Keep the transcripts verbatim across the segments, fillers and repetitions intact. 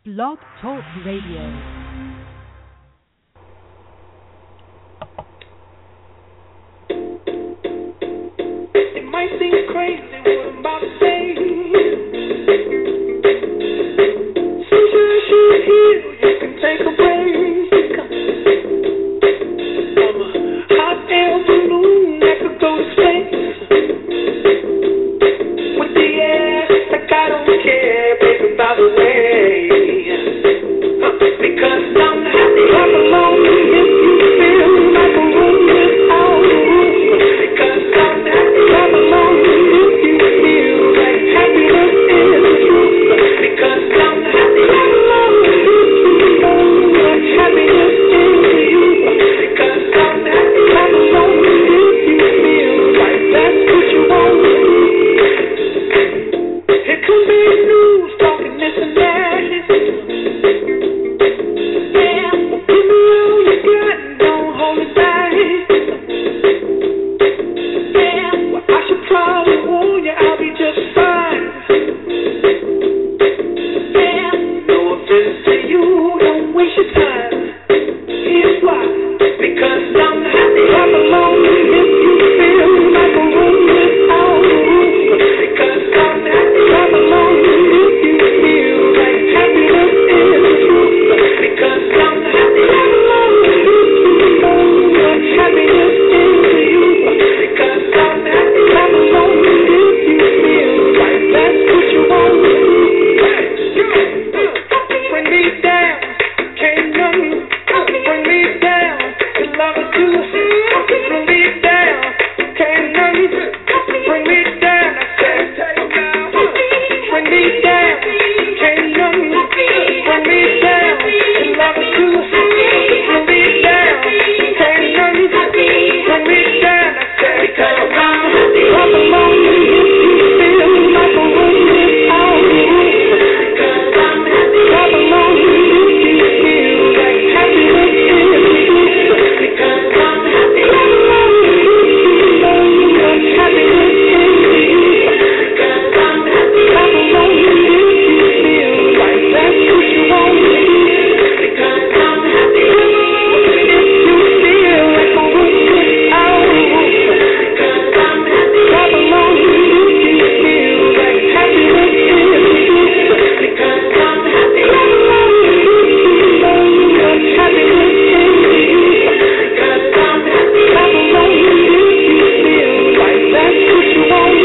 Blog Talk Radio. It might seem crazy what I'm about to say. Since you're here, you can take a break. I'm a hot air balloon that could go to space. With the air, like I don't care, baby, by the way. Huh, because I'm happy, I'm alone. If you feel like a room without a roof. Because I'm happy, I'm alone. If you feel like happiness is the truth. Because I'm happy, I'm alone. If you know what happiness is to you. Because I'm happy, I'm alone. If you feel like that's what you want. It could be news talking this and that. Yeah, give me all you got and don't hold it back. Yeah, well, I should probably warn you I'll be just fine. Yeah, no offense to you, don't waste your time. Here's why. Because I'm happy, I'm alone. If you feel like a room without a roof. Because I'm happy, I'm alone. If you feel like happiness is the truth. Because I'm happy, I'm alone. If you know what happiness is to you. Because I'm happy, I'm alone. If you feel like that's what you want. Bring me down, can't nothing bring me down. Your love is too. Bring me down, can't nothing bring me down. I said, bring me down, can't nothing bring me down. Your love is too. Bring me down, can't nothing bring me down. I said, because I'm happy, I'm alone. If you feel like a room without a roof. Because I'm happy, I'm alone. If you feel like happiness is the truth. Because I'm happy, I'm alone. If you know what happiness is to you. Because I'm happy, I'm alone. If you feel like that's what you want. Because I'm happy, I'm alone. If you feel like a room without a roof. Because I'm happy, I'm alone. If you feel like happiness is the truth. Because I'm happy, I'm alone. If you know what happiness is to you. Because I'm happy, I'm alone. If you feel like that's what you want.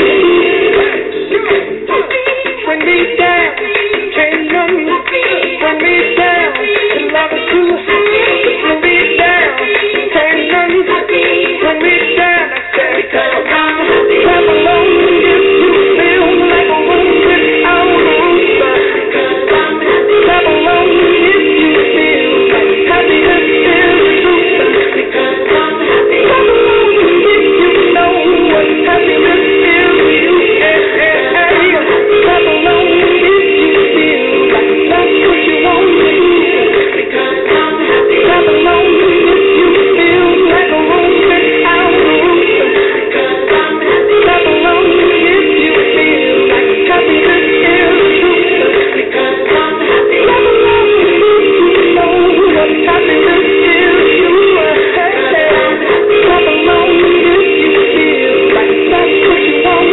Bring me down, can't nothing bring me down. Your love is too. Bring me down, can't nothing bring me down. I said, because I'm happy, I'm alone. If you feel like a room without a roof. Because I'm happy, I'm alone. If you feel like happiness is the truth. Because I'm happy, I'm alone. If you know what happiness is to you. Hey, hey, hey. I'm alone. If you feel like that's what you want. Because I'm happy, I'm alone. If you feel like a room without a roof. Because I'm happy, I'm alone. If you feel like happiness is the truth. Because I'm happy, I'm alone. If you know what happiness is to you. Because I'm happy, I'm alone. If you feel like that's what you want.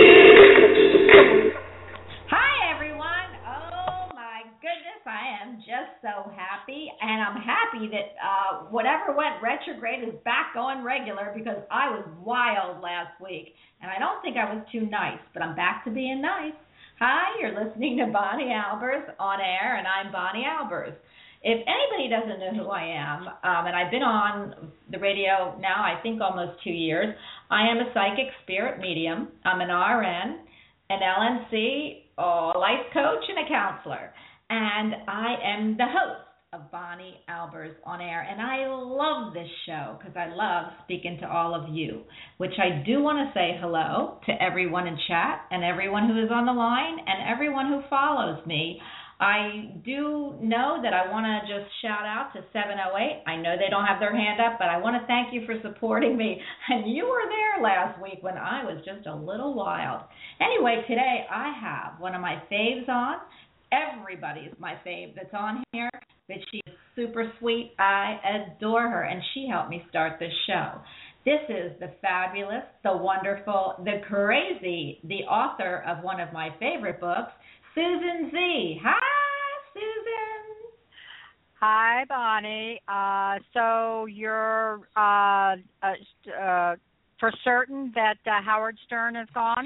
Hi, everyone. Oh, my goodness. I am just so happy. And I'm happy that uh, whatever went retrograde is back going regular because I was wild last week. And I don't think I was too nice, but I'm back to being nice. Hi, you're listening to Bonnie Albers on air, and I'm Bonnie Albers. If anybody doesn't know who I am, um, and I've been on the radio now, I think almost two years, I am a psychic spirit medium. I'm an R N, an L N C, a life coach, and a counselor. And I am the host of Bonnie Albers on air. And I love this show because I love speaking to all of you, which I do want to say hello to everyone in chat and everyone who is on the line and everyone who follows me. I do know that I want to just shout out to seven oh eight. I know they don't have their hand up, but I want to thank you for supporting me. And you were there last week when I was just a little wild. Anyway, today I have one of my faves on, everybody's my fave that's on here, but she is super sweet. I adore her, and she helped me start this show. This is the fabulous, the wonderful, the crazy, the author of one of my favorite books, Susan Z. Hi, Susan. Hi, Bonnie. Uh, so you're uh, uh, uh, for certain that uh, Howard Stern is gone?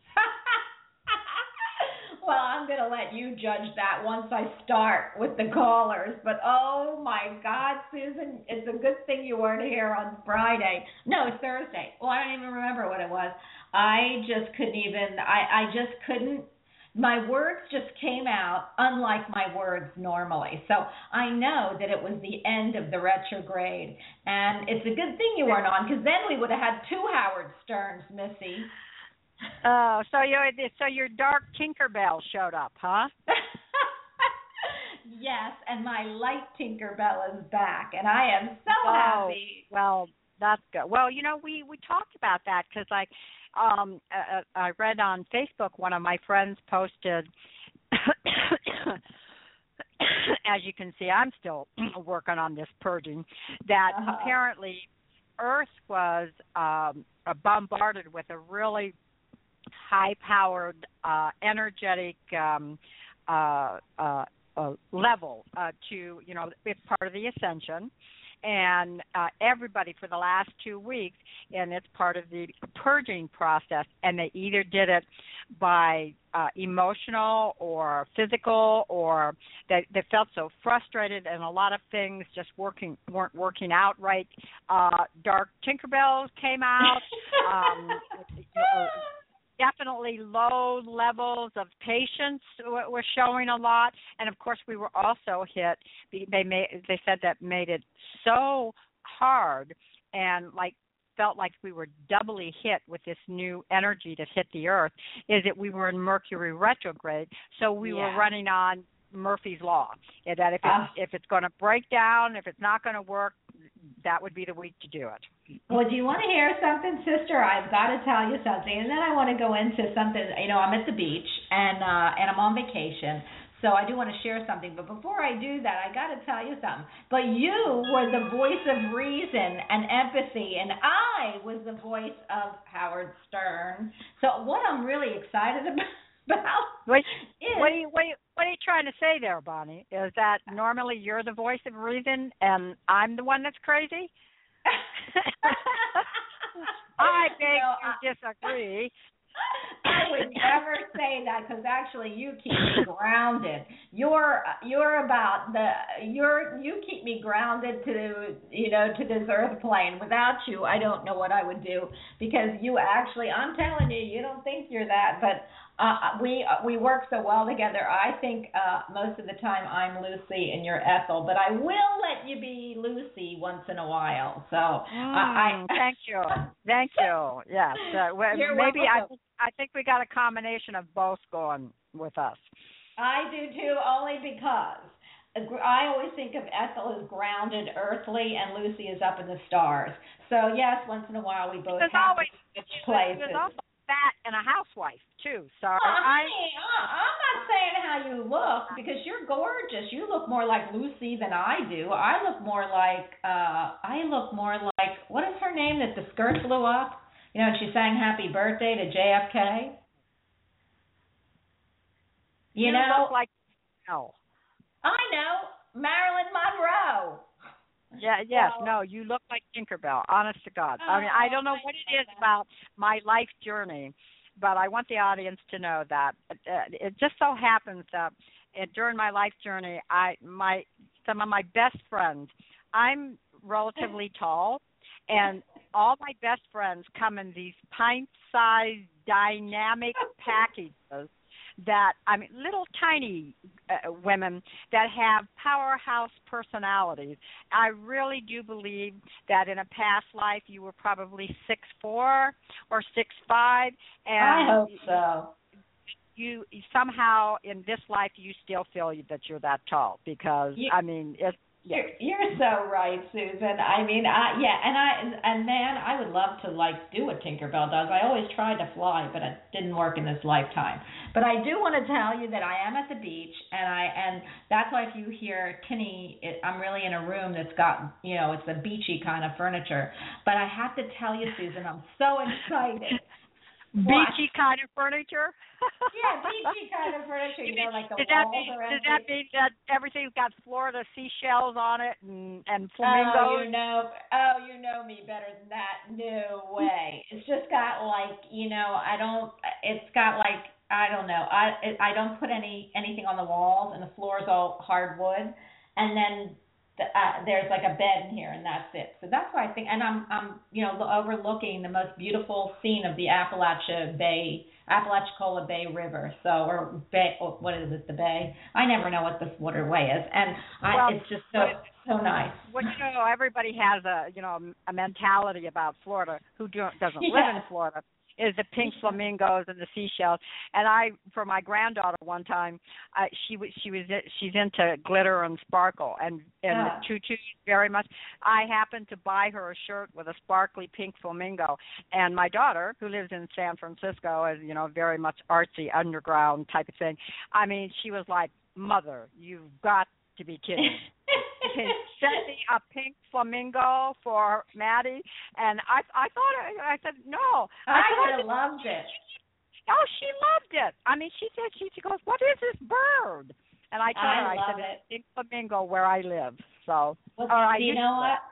Well, I'm going to let you judge that once I start with the callers. But, oh, my God, Susan, it's a good thing you weren't here on Friday. No, Thursday. Well, I don't even remember what it was. I just couldn't even, I, I just couldn't, my words just came out unlike my words normally. So I know that it was the end of the retrograde. And it's a good thing you weren't on, because then we would have had two Howard Sterns, Missy. Oh, so you so your dark Tinkerbell showed up, huh? Yes, and my light Tinkerbell is back, and I am so oh, happy. Well, that's good. Well, you know, we we talked about that because, like, um, uh, I read on Facebook one of my friends posted. As you can see, I'm still working on this purging. That uh-huh. apparently Earth was um, bombarded with a really high-powered, uh, energetic um, uh, uh, uh, level uh, to, you know, it's part of the ascension. And uh, everybody for the last two weeks, and it's part of the purging process, and they either did it by uh, emotional or physical, or they, they felt so frustrated, and a lot of things just working weren't working out right. Uh, Dark Tinkerbells came out. um, you know, Definitely low levels of patience were showing a lot, and of course we were also hit. They made, they said that made it so hard, and like felt like we were doubly hit with this new energy that hit the Earth. Is that we were in Mercury retrograde, so we yeah. were running on Murphy's Law. That if it's, uh, if it's going to break down, if it's not going to work, that would be the week to do it. Well, do you want to hear something, sister? I've got to tell you something, and then I want to go into something. You know, I'm at the beach, and uh, and I'm on vacation, so I do want to share something. But before I do that, I got to tell you something. But you were the voice of reason and empathy, and I was the voice of Howard Stern. So what I'm really excited about. What, what, are you, what, are you, what are you trying to say there, Bonnie? Is that normally you're the voice of reason and I'm the one that's crazy? I beg no, to disagree. I would never say that, because actually you keep me grounded. You're you're about the you're you keep me grounded to you know to this earth plane. Without you, I don't know what I would do, because you actually, I'm telling you, you don't think you're that, but uh, we we work so well together. I think uh, most of the time I'm Lucy and you're Ethel, but I will let you be Lucy once in a while. So mm, I, I thank you, thank you. Yes, uh, well, maybe I. I think we got a combination of both going with us. I do too, only because I always think of Ethel as grounded, earthly, and Lucy is up in the stars. So yes, once in a while we both there's have always, to switch places. There's also fat and a housewife too. So oh, I, honey, I'm not saying how you look, because you're gorgeous. You look more like Lucy than I do. I look more like uh, I look more like, what is her name that the skirt blew up? You know, and she sang Happy Birthday to J F K. You, you know, look like no. I know, Marilyn Monroe. Yeah, yes, well, no, you look like Tinkerbell, honest to God. Oh, I mean, I don't know what it is that. about my life journey, but I want the audience to know that uh, it just so happens that uh, during my life journey, I my some of my best friends, I'm relatively tall, and all my best friends come in these pint-sized dynamic packages that, I mean, little tiny uh, women that have powerhouse personalities. I really do believe that in a past life you were probably six foot four or six foot five. And I hope so. You somehow in this life you still feel that you're that tall, because, you, I mean, it's You're, you're so right, Susan. I mean, I, yeah, and I and man, I would love to like do what Tinkerbell does. I always tried to fly, but it didn't work in this lifetime. But I do want to tell you that I am at the beach, and I and that's why if you hear tinny, it, I'm really in a room that's got, you know, it's a beachy kind of furniture. But I have to tell you, Susan, I'm so excited. Beachy kind of furniture? Yeah, beachy kind of furniture. You know, like the does walls that mean, are Does empty. that mean that everything's got Florida seashhells on it and, and Oh, flamingos? you know, oh, you know me better than that. No way. It's just got like, you know, I don't. It's got like, I don't know. I it, I don't put any anything on the walls, and the floor is all hardwood, and then the, uh, there's like a bed in here, and that's it. So that's why I think, and I'm I'm you know overlooking the most beautiful scene of the Appalachia Bay. Apalachicola Bay River, so or Bay, or what is it? The Bay? I never know what this waterway is, and I, well, it's just so so nice. Well, you know, everybody has a you know a mentality about Florida. Who do, doesn't Yeah. live in Florida? Is the pink flamingos and the seashells. And I, for my granddaughter, one time, I, she was she was she's into glitter and sparkle and and Yeah. the tutus very much. I happened to buy her a shirt with a sparkly pink flamingo, and my daughter, who lives in San Francisco, is you know very much artsy underground type of thing. I mean, she was like, "Mother, you've got to be kidding." Sent me a pink flamingo for Maddie, and I I thought I said no. I, said, would have loved it. Oh, she loved it. I mean, she said she, she goes, "What is this bird?" And I told I her, I love said, it. "It's pink flamingo where I live." So, Well, or I do you used know to. what?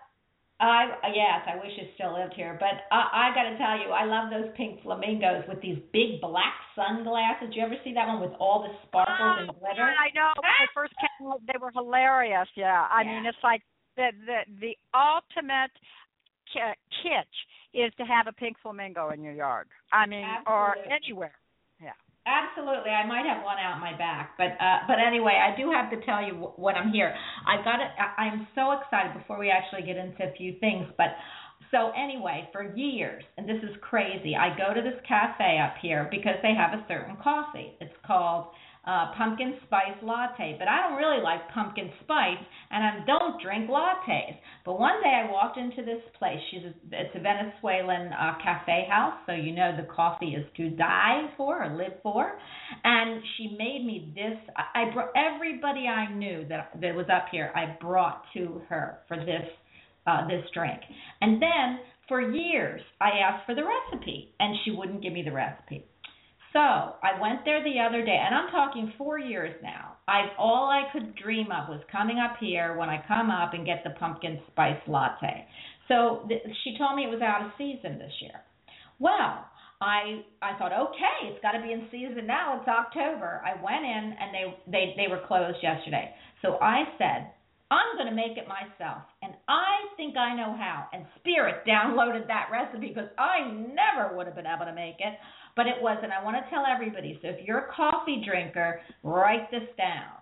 I yes, I wish it still lived here, but I, I got to tell you, I love those pink flamingos with these big black sunglasses. Did you ever see that one with all the sparkles Oh, and glitter? I know. When they first came out, they were hilarious. Yeah, I Yeah. mean, it's like the the the ultimate ki- kitsch is to have a pink flamingo in your yard. I mean, or Absolutely. anywhere. Yeah. Absolutely, I might have one out my back, but uh, but anyway, I do have to tell you when I'm here. I got it. I'm so excited before we actually get into a few things. But so anyway, for years, and this is crazy. I go to this cafe up here because they have a certain coffee. It's called uh, pumpkin spice latte, but I don't really like pumpkin spice, and I don't drink lattes. But one day I walked into this place. She's a, it's a Venezuelan uh, cafe house, so you know the coffee is to die for or live for. And she made me this. I, I brought everybody I knew that that was up here. I brought to her for this uh, this drink, and then for years I asked for the recipe, and she wouldn't give me the recipe. So I went there the other day, and I'm talking four years now. I all I could dream of was coming up here when I come up and get the pumpkin spice latte. So th- she told me it was out of season this year. Well, I I thought, okay, it's got to be in season now. It's October. I went in, and they they they were closed yesterday. So I said, I'm going to make it myself, and I think I know how. And Spirit downloaded that recipe because I never would have been able to make it. But it was, and I want to tell everybody, so if you're a coffee drinker, write this down.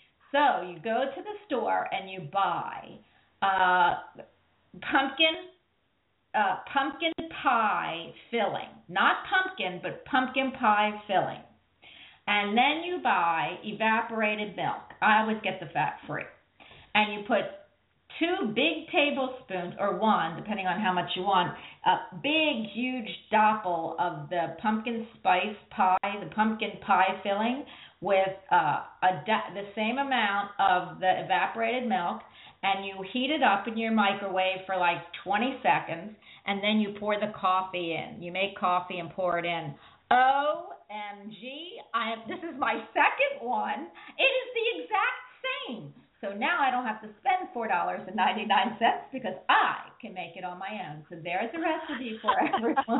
So you go to the store and you buy uh, pumpkin uh, pumpkin pie filling. Not pumpkin, but pumpkin pie filling. And then you buy evaporated milk. I always get the fat free. And you put two big tablespoons, or one, depending on how much you want, a big, huge doppel of the pumpkin spice pie, the pumpkin pie filling, with uh, a the same amount of the evaporated milk, and you heat it up in your microwave for like twenty seconds, and then you pour the coffee in. You make coffee and pour it in. O M G, I am, this is my second one. It is the exact same. So now I don't have to spend four dollars and ninety-nine cents because I can make it on my own. So there's a recipe for everyone.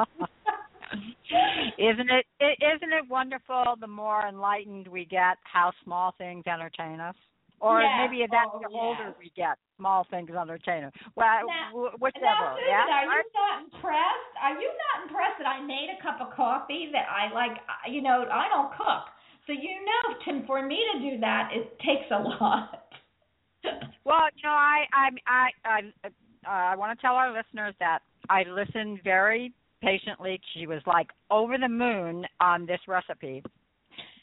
Isn't it, it? Isn't it wonderful? The more enlightened we get, how small things entertain us, or yes. maybe that oh, the yes. older we get, small things entertain us. Well, now, w- whichever. Now, Susan, yeah. are you not impressed? Are you not impressed that I made a cup of coffee that I like? You know, I don't cook, so you know, to, for me to do that, it takes a lot. Well, you know, I I I I, uh, I want to tell our listeners that I listened very patiently. She was like over the moon on this recipe,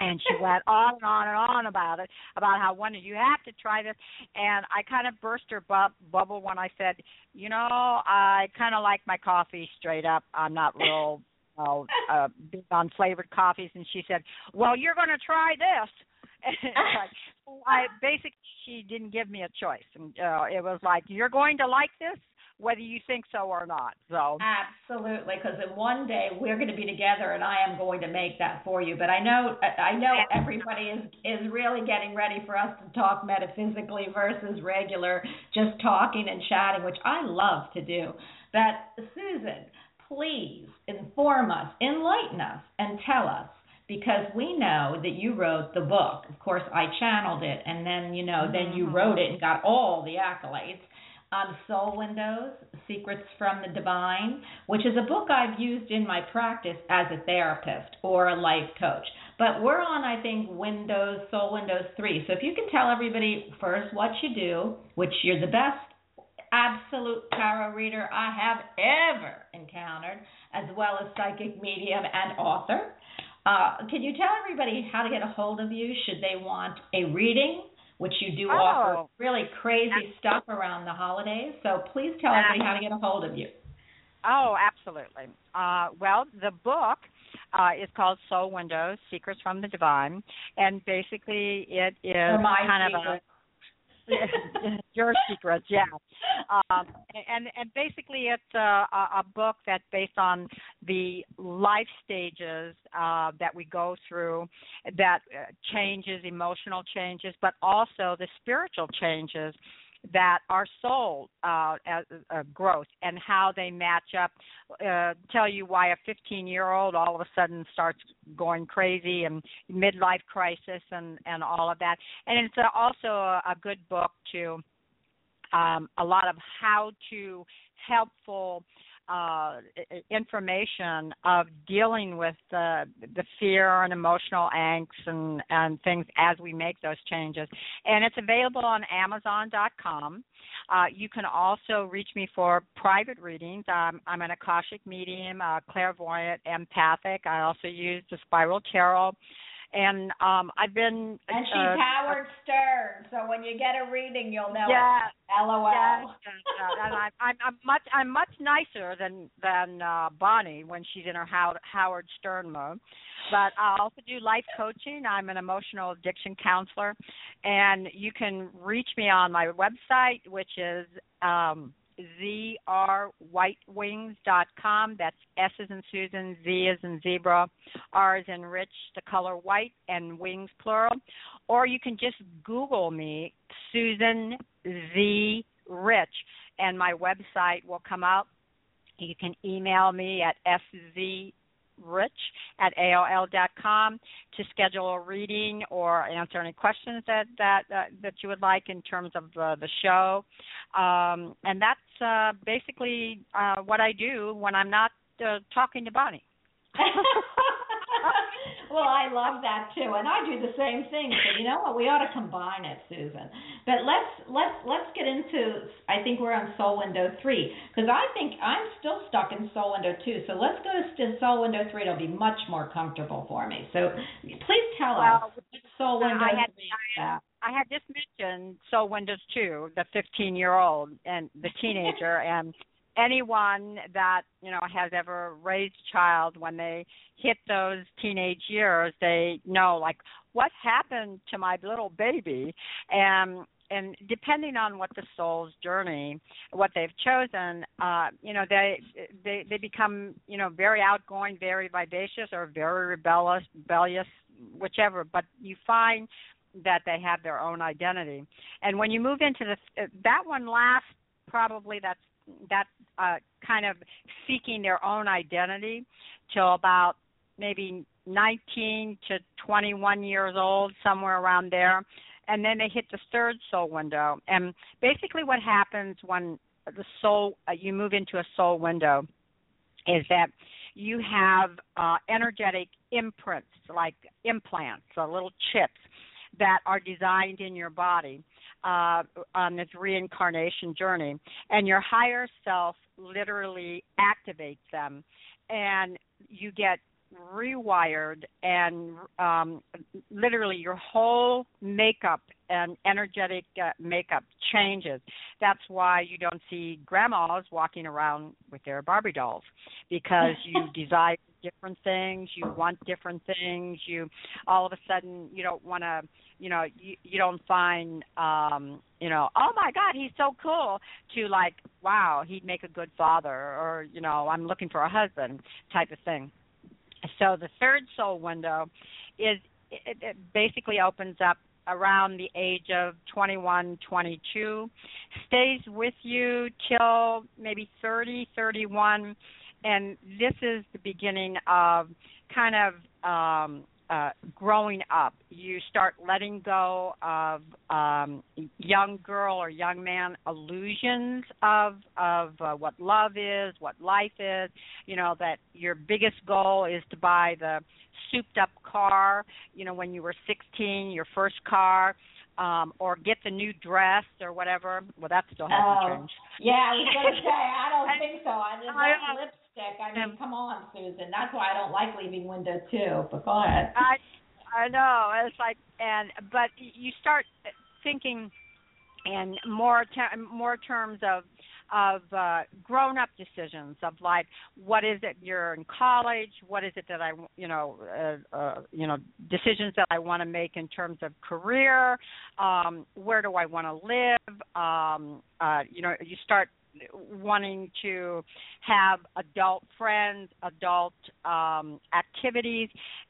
And she went on and on and on about it, about how one you have to try this. And I kind of burst her bu- bubble when I said, you know, I kind of like my coffee straight up. I'm not real uh, uh, big on flavored coffees. And she said, well, you're going to try this. And like, so I basically, she didn't give me a choice. And uh, it was like, you're going to like this, whether you think so or not. So absolutely, because in one day we're going to be together, and I am going to make that for you. But I know, I know everybody is is really getting ready for us to talk metaphysically versus regular, just talking and chatting, which I love to do. But Susan, please inform us, enlighten us, and tell us. Because we know that you wrote the book. Of course, I channeled it, and then, you know, then you wrote it and got all the accolades. Um, Soul Windows, Secrets from the Divine, which is a book I've used in my practice as a therapist or a life coach. But we're on, I think, Windows, Soul Windows three. So if you can tell everybody first what you do, which you're the best absolute tarot reader I have ever encountered, as well as psychic medium and author. Uh, can you tell everybody how to get a hold of you should they want a reading, which you do oh. offer really crazy stuff around the holidays. So please tell everybody how to get a hold of you. Oh, absolutely. Uh, well, the book uh, is called Soul Windows, Secrets from the Divine, and basically it is kind secret. of a your secrets, yeah. Um, and and basically, it's a, a book that's based on the life stages uh, that we go through, that uh, changes, emotional changes, but also the spiritual changes that our soul uh, as, uh, growth and how they match up. Uh, tell you why a fifteen-year-old all of a sudden starts going crazy and midlife crisis and, and all of that. And it's a, also a, a good book to um, a lot of how to helpful uh, information of dealing with the the fear and emotional angst and, and things as we make those changes. And it's available on Amazon dot com. Uh, you can also reach me for private readings. Um, I'm an Akashic medium, uh, clairvoyant, empathic. I also use the Spiral Tarot. And um, I've been... And she's uh, Howard Stern, so when you get a reading, you'll know yeah, it. LOL. Yeah, uh, and I'm, I'm, I'm much I'm much nicer than than uh, Bonnie when she's in her How, Howard Stern mode. But I also do life coaching. I'm an emotional addiction counselor, and you can reach me on my website, which is um, z r white wings dot com. That's S as in Susan, Z as in zebra, R as in Rich, the color white, and wings plural. Or you can just Google me, Susan Z Rich, and my website will come out. You can email me at szrich at A O L dot com to schedule a reading or answer any questions that that uh, that you would like in terms of uh, the show. Um, and that's uh, basically uh, what I do when I'm not uh, talking to Bonnie. Well, I love that too, and I do the same thing. So you know what? We ought to combine it, Susan. But let's let's let's get into. I think we're on Soul Window three because I think I'm still stuck in Soul Window two. So let's go to Soul Window three. It'll be much more comfortable for me. So please tell well, us what Soul Window I had, three is about. I had just mentioned Soul Windows two, the fifteen-year-old and the teenager, and anyone that, you know, has ever raised a child, when they hit those teenage years, they know, like, what happened to my little baby? And and depending on what the soul's journey, what they've chosen, uh, you know, they, they they become, you know, very outgoing, very vivacious, or very rebellious, rebellious, whichever. But you find that they have their own identity. And when you move into the, that one last, probably that's, that uh, kind of seeking their own identity till about maybe nineteen to twenty-one years old, somewhere around there. And then they hit the third soul window. And basically what happens when the soul, uh, you move into a soul window is that you have uh, energetic imprints, like implants, so little chips that are designed in your body uh, on this reincarnation journey. And your higher self literally activates them. And you get rewired, and um, literally your whole makeup and energetic uh, makeup changes. That's why you don't see grandmas walking around with their Barbie dolls, because you desire different things, you want different things, you all of a sudden you don't want to, you know, you, you don't find, um, you know, oh my God, he's so cool, to like, wow, he'd make a good father, or, you know, I'm looking for a husband type of thing. So the third soul window is, it, it basically opens up around the age of twenty-one, twenty-two, stays with you till maybe thirty, thirty-one, and this is the beginning of kind of um, uh, growing up. You start letting go of um, young girl or young man illusions of of uh, what love is, what life is. You know, that your biggest goal is to buy the souped up car, you know, when you were sixteen, your first car, um, or get the new dress or whatever. Well, that still hasn't Oh, changed. yeah, I was going to say, I don't think so. I just I- like lipstick. I mean, come on, Susan. That's why I don't like leaving window two, but go ahead. I I know. It's like, and but you start thinking in more ter- more terms of of uh, grown-up decisions, of like, what is it you're in college, what is it that I, you know, uh, uh, you know, decisions that I want to make in terms of career, um, where do I want to live, um, uh, you know, you start wanting to have adult friends, adult um, activities,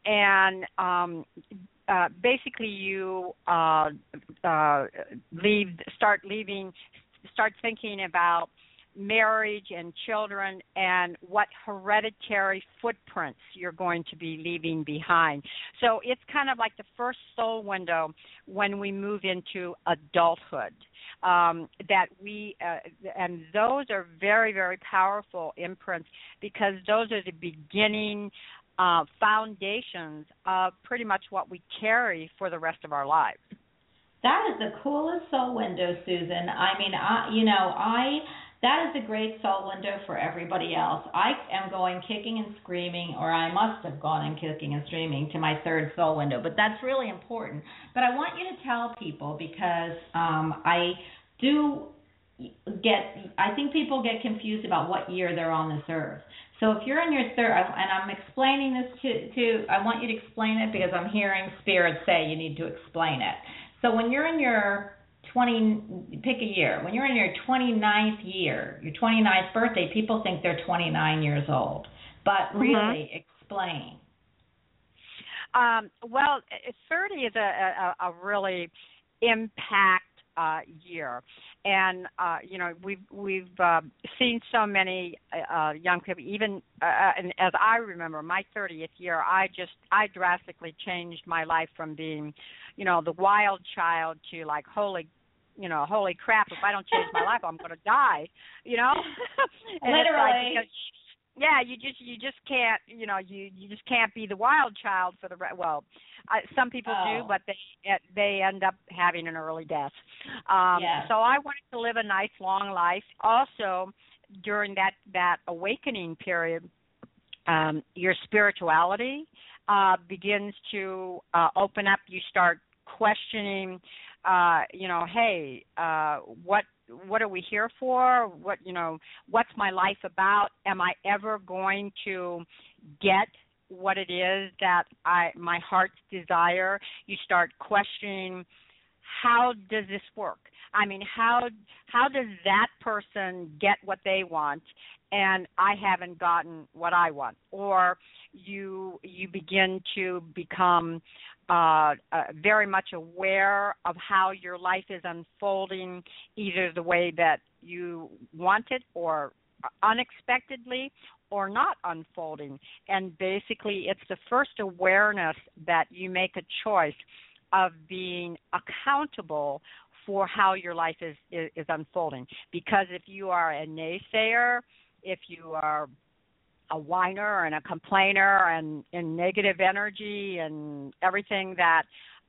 and um, uh, basically you uh, uh, leave, start leaving, start thinking about marriage and children and what hereditary footprints you're going to be leaving behind. So it's kind of like the first soul window when we move into adulthood. Um, that we, uh, and those are very, very powerful imprints, because those are the beginning uh, foundations of pretty much what we carry for the rest of our lives. That is the coolest soul window, Susan. I mean, I, you know, I, that is a great soul window for everybody else. I am going kicking and screaming, or I must have gone in kicking and screaming to my third soul window, but that's really important. But I want you to tell people, because um, I do get, I think people get confused about what year they're on this earth. So if you're in your third, and I'm explaining this to, to, I want you to explain it because I'm hearing Spirit say you need to explain it. So when you're in your twenty, pick a year, when you're in your twenty-ninth year, your twenty-ninth birthday, people think they're twenty-nine years old. But really, mm-hmm. explain. Um, well, thirty is a, a, a really impact uh, year. And, uh, you know, we've, we've uh, seen so many uh, young people, even, uh, and as I remember, my thirtieth year, I just, I drastically changed my life from being, you know, the wild child to like, holy, you know, holy crap, if I don't change my life, I'm going to die, you know? And literally. It's like, because, yeah, you just, you just can't, you know, you, you just can't be the wild child for the, well, uh, some people oh. do, but they they end up having an early death. Um, yes. So I wanted to live a nice long life. Also, during that, that awakening period, um, your spirituality uh, begins to uh, open up. You start questioning, uh, you know, hey, uh, what what are we here for? What, you know, what's my life about? Am I ever going to get what it is that I my heart's desire? You start questioning, how does this work? I mean, how how does that person get what they want and I haven't gotten what I want? Or you you begin to become uh, uh, very much aware of how your life is unfolding, either the way that you want it or unexpectedly, or not unfolding. And basically, it's the first awareness that you make a choice of being accountable for how your life is, is, is unfolding. Because if you are a naysayer, if you are a whiner and a complainer and in negative energy and everything that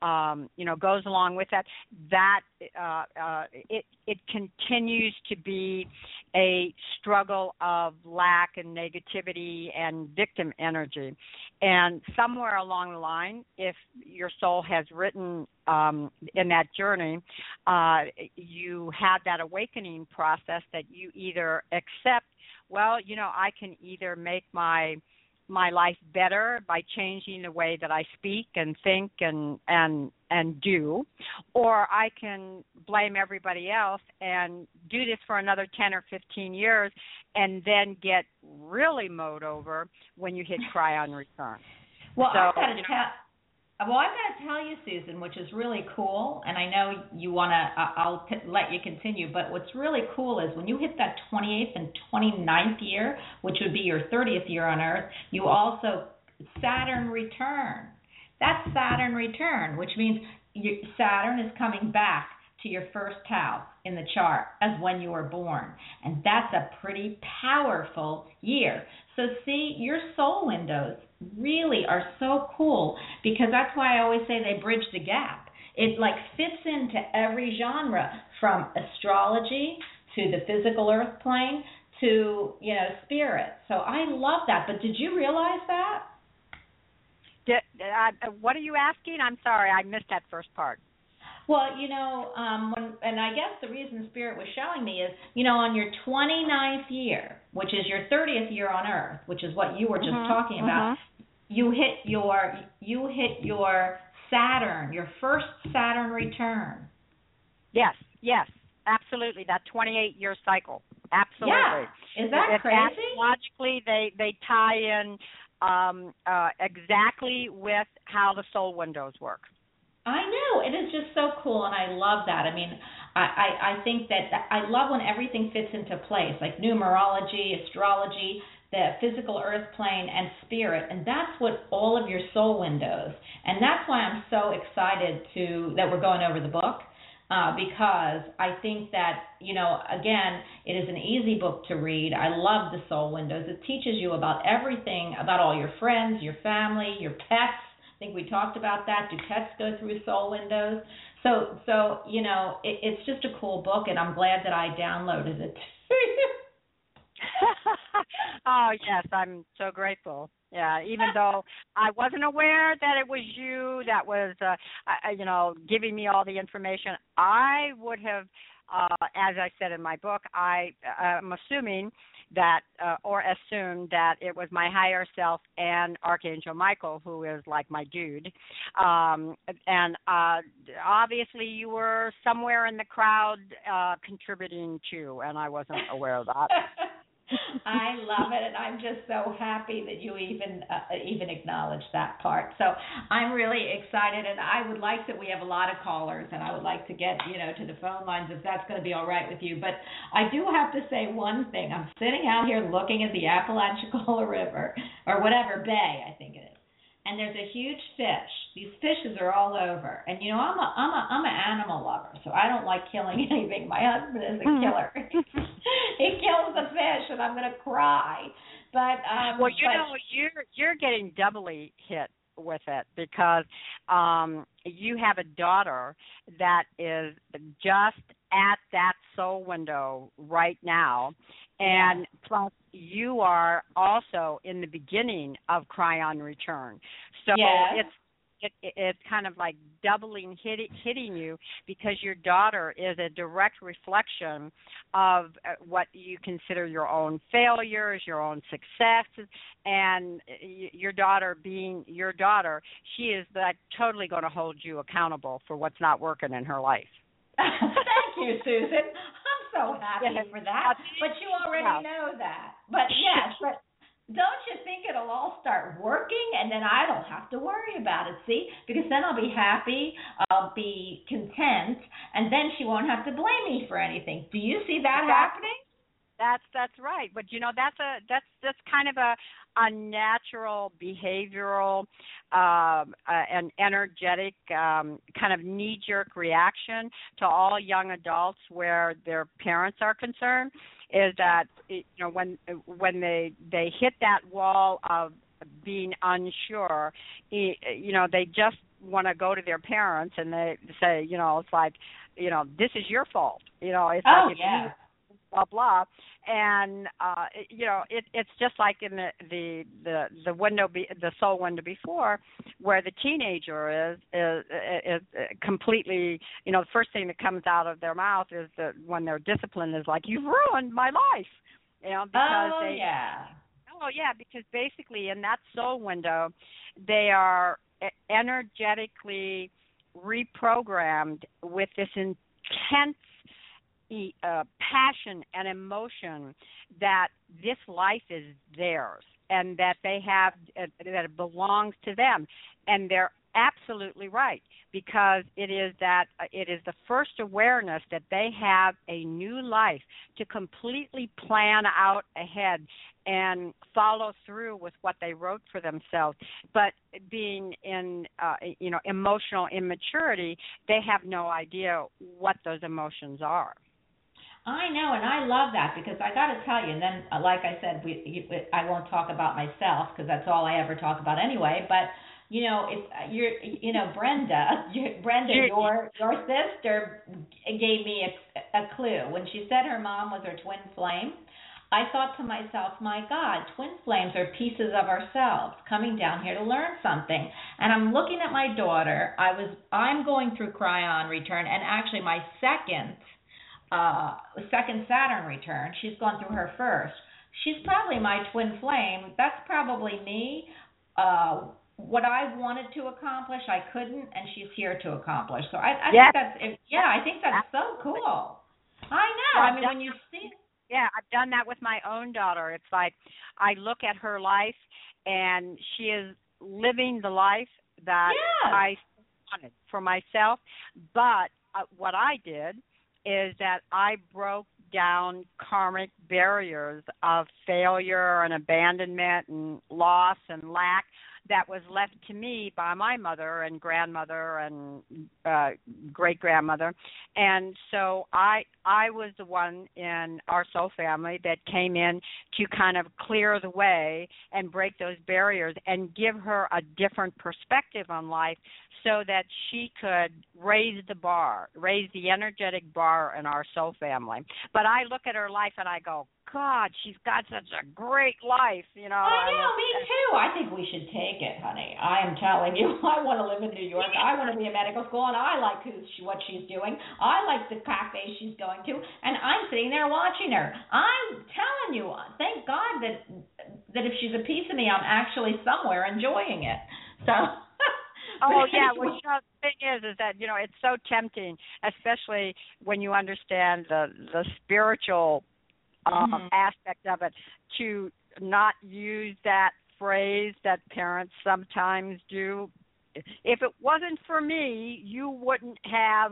um, you know, goes along with that, that uh, uh, it it continues to be a struggle of lack and negativity and victim energy. And somewhere along the line, if your soul has written um, in that journey, uh, you have that awakening process that you either accept, well, you know, I can either make my my life better by changing the way that I speak and think and and and do, or I can blame everybody else and do this for another ten or fifteen years and then get really mowed over when you hit cry on return. Well, so, I've got to you know, tell. Well, I've got to tell you, Susan, which is really cool, and I know you want to, uh, I'll t- let you continue, but what's really cool is when you hit that twenty-eighth and twenty-ninth year, which would be your thirtieth year on Earth, you also, Saturn return. That's Saturn return, which means you, Saturn is coming back to your first house in the chart as when you were born, and that's a pretty powerful year. So see, your soul windows really are so cool because that's why I always say they bridge the gap. It like fits into every genre, from astrology to the physical earth plane to, you know, spirit. So I love that. But did you realize that? Did, uh, what are you asking? I'm sorry, I missed that first part. Well, you know, um, when, and I guess the reason Spirit was showing me is, you know, on your twenty-ninth year, which is your thirtieth year on Earth, which is what you were just mm-hmm, talking about, mm-hmm. you hit your you hit your Saturn, your first Saturn return. Yes, yes, absolutely. That twenty-eight year cycle, absolutely. Yeah, is that it, crazy? Logically, they they tie in um, uh, exactly with how the soul windows work. I know. It is just so cool, and I love that. I mean, I, I, I think that, that I love when everything fits into place, like numerology, astrology, the physical earth plane, and spirit, and that's what all of your soul windows. And that's why I'm so excited to that we're going over the book, uh, because I think that, you know, again, it is an easy book to read. I love the soul windows. It teaches you about everything, about all your friends, your family, your pets. I think we talked about that. Do pets go through soul windows? So, so you know, it, it's just a cool book, and I'm glad that I downloaded it. Oh, yes, I'm so grateful. Yeah, even though I wasn't aware that it was you that was, uh, uh, you know, giving me all the information, I would have, uh, as I said in my book, I, I'm assuming that uh, or assumed that it was my higher self and Archangel Michael, who is like my dude. Um, and uh, obviously you were somewhere in the crowd uh, contributing too, and I wasn't aware of that. I love it, and I'm just so happy that you even uh, even acknowledged that part. So I'm really excited, and I would like that we have a lot of callers, and I would like to get, you know, to the phone lines if that's going to be all right with you. But I do have to say one thing. I'm sitting out here looking at the Apalachicola River, or whatever bay I think it is, and there's a huge fish. These fishes are all over, and you know I'm a I'm a I'm an animal lover, so I don't like killing anything. My husband is a killer. He kills the fish, and I'm gonna cry. But um, well, you but, know, you're you're getting doubly hit with it because um, you have a daughter that is just at that soul window right now, and yeah. plus you are also in the beginning of Cry on Return. So yeah. it's It, it, it's kind of like doubling hit, hitting you because your daughter is a direct reflection of what you consider your own failures, your own successes, and your daughter being your daughter, she is like totally going to hold you accountable for what's not working in her life. Thank you, Susan. I'm so happy yes. for that. But you already yeah. know that. But yes, but don't you think it'll all start working, and then I don't have to worry about it, see? Because then I'll be happy, I'll be content, and then she won't have to blame me for anything. Do you see that, that happening? That's that's right. But you know, that's a that's that's kind of a a natural behavioral um, uh, and energetic um, kind of knee-jerk reaction to all young adults where their parents are concerned. Is that you know when when they they hit that wall of being unsure, you know, they just want to go to their parents and they say, you know, it's like, you know, this is your fault. You know, it's oh, like if yeah. you blah blah, and uh, it, you know, it, it's just like in the the the, the window, be, the soul window before, where the teenager is, is is completely, you know, the first thing that comes out of their mouth is that when they're disciplined is like, you've ruined my life, you know, because oh, they, yeah. oh yeah, because basically in that soul window, they are energetically reprogrammed with this intense uh, passion and emotion that this life is theirs and that they have, uh, that it belongs to them. And they're absolutely right, because it is that uh, it is the first awareness that they have a new life to completely plan out ahead and follow through with what they wrote for themselves. But being in, uh, you know, emotional immaturity, they have no idea what those emotions are. I know, and I love that, because I got to tell you, and then, uh, like I said, we, you, I won't talk about myself because that's all I ever talk about anyway. But you know, it's you're, you know, Brenda, you, Brenda, your your sister gave me a, a clue when she said her mom was her twin flame. I thought to myself, my God, twin flames are pieces of ourselves coming down here to learn something. And I'm looking at my daughter. I was, I'm going through Cryon return, and actually my second, uh, second Saturn return. She's gone through her first. She's probably my twin flame. That's probably me. Uh, what I wanted to accomplish, I couldn't, and she's here to accomplish. So I, I yes. think that's, yeah, I think that's so cool. I know. I mean, when you see. Yeah, I've done that with my own daughter. It's like I look at her life, and she is living the life that yes. I wanted for myself. But uh, what I did is that I broke down karmic barriers of failure and abandonment and loss and lack that was left to me by my mother and grandmother and uh, great-grandmother. And so I I was the one in our soul family that came in to kind of clear the way and break those barriers and give her a different perspective on life so that she could raise the bar, raise the energetic bar in our soul family. But I look at her life and I go, God, she's got such a great life, you know. I know, me too. I think we should take it, honey. I am telling you, I want to live in New York. I want to be in medical school, and I like who she, what she's doing. I like the cafe she's going to, and I'm sitting there watching her. I'm telling you, thank God that that if she's a piece of me, I'm actually somewhere enjoying it. So. Oh yeah, well, you know, the thing is, is that, you know, it's so tempting, especially when you understand the the spiritual um, mm-hmm. aspect of it, to not use that phrase that parents sometimes do. If it wasn't for me, you wouldn't have.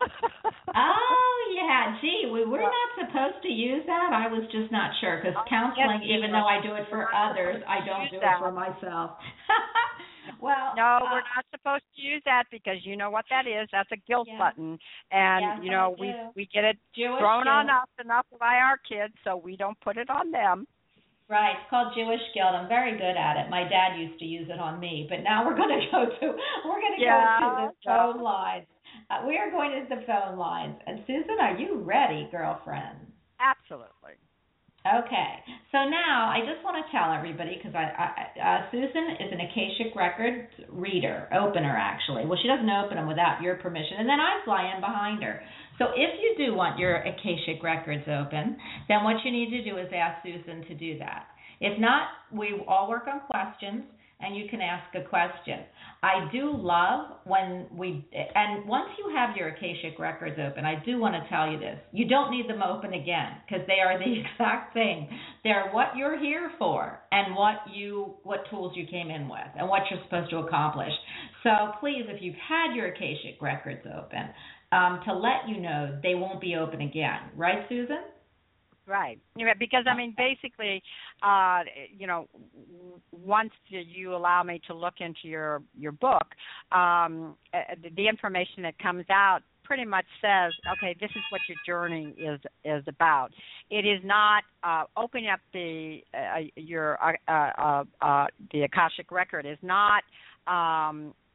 Oh, yeah. Gee, we were not supposed to use that. I was just not sure, because counseling, yes, even though I do it for others, I don't do it for myself. Well, no, uh, we're not supposed to use that, because you know what that is. That's a guilt yeah. button, and yes, you know we we get it Jewish thrown guilt. on us enough by our kids, so we don't put it on them. Right, it's called Jewish guilt. I'm very good at it. My dad used to use it on me, but now we're going to go to we're going to yeah, go to the phone lines. Uh, we are going to the phone lines. And Susan, are you ready, girlfriend? Absolutely. Okay, so now I just want to tell everybody, because I, I, uh, Susan is an Akashic Records reader, opener actually. Well, she doesn't open them without your permission, and then I fly in behind her. So if you do want your Akashic Records open, then what you need to do is ask Susan to do that. If not, we all work on questions, and you can ask a question. I do love when we, and once you have your Akashic Records open, I do want to tell you this. You don't need them open again, because they are the exact thing. They're what you're here for, and what you, what tools you came in with, and what you're supposed to accomplish. So please, if you've had your Akashic Records open, um, to let you know they won't be open again. Right, Susan? Right. Yeah, because, I mean, basically, uh, you know, once you allow me to look into your, your book, um, the information that comes out pretty much says, okay, this is what your journey is is about. It is not uh, opening up the uh, your uh, uh, uh, the Akashic record is not um,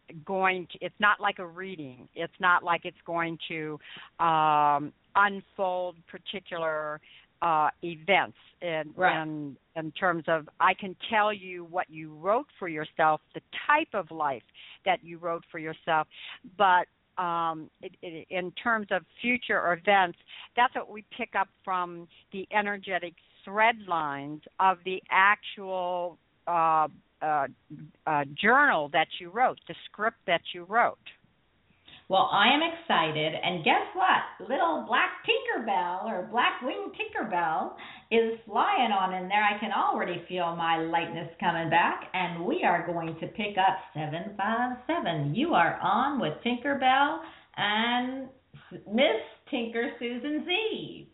going to, it's not like a reading. It's not like it's going to um, unfold particular uh, events in, Right. in in terms of, I can tell you what you wrote for yourself, the type of life that you wrote for yourself, but um, it, it, in terms of future events, that's what we pick up from the energetic thread lines of the actual uh, uh, uh, journal that you wrote, the script that you wrote. Well, I am excited, and guess what? Little black Tinkerbell or black winged Tinkerbell is flying on in there. I can already feel my lightness coming back, and we are going to pick up seven five seven. You are on with Tinkerbell and Miss Tinker Susan Z.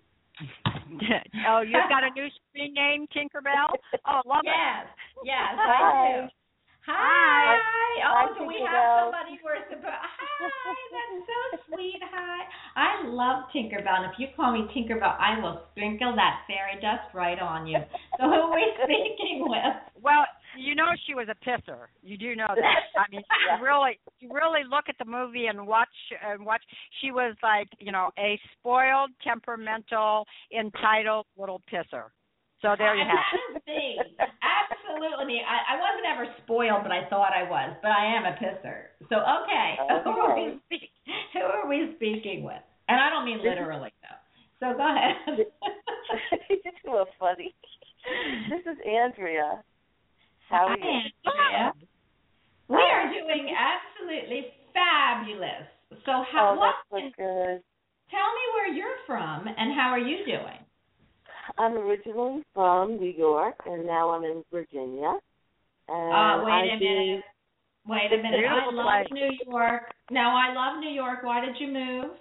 Oh, you've got a new screen name, Tinkerbell? Oh, love yes, it. Yes, Hi. I do. Hi. Hi. Oh, Hi, do we Tinkerbell. have somebody we're supposed? Hi, that's so sweet. Hi. I love Tinkerbell, and if you call me Tinkerbell, I will sprinkle that fairy dust right on you. So who are we speaking with? Well, you know she was a pisser. You do know that. I mean, you really, you really look at the movie and watch and watch. She was like, you know, a spoiled, temperamental, entitled little pisser. So there you have it. Me. Absolutely me. I, I wasn't ever spoiled, but I thought I was. But I am a pisser. So, okay. Okay. Who, are we speak, who are we speaking with? And I don't mean literally, though. So go ahead. You are funny. This is Andrea. How are Hi, you? Andrea. We are doing absolutely fabulous. So, how? Oh, what? that's so good. Tell me where you're from and how are you doing? I'm originally from New York, and now I'm in Virginia. And Uh, wait I a minute. Wait a minute. I Beautiful love place. New York. Now, I love New York. Why did you move?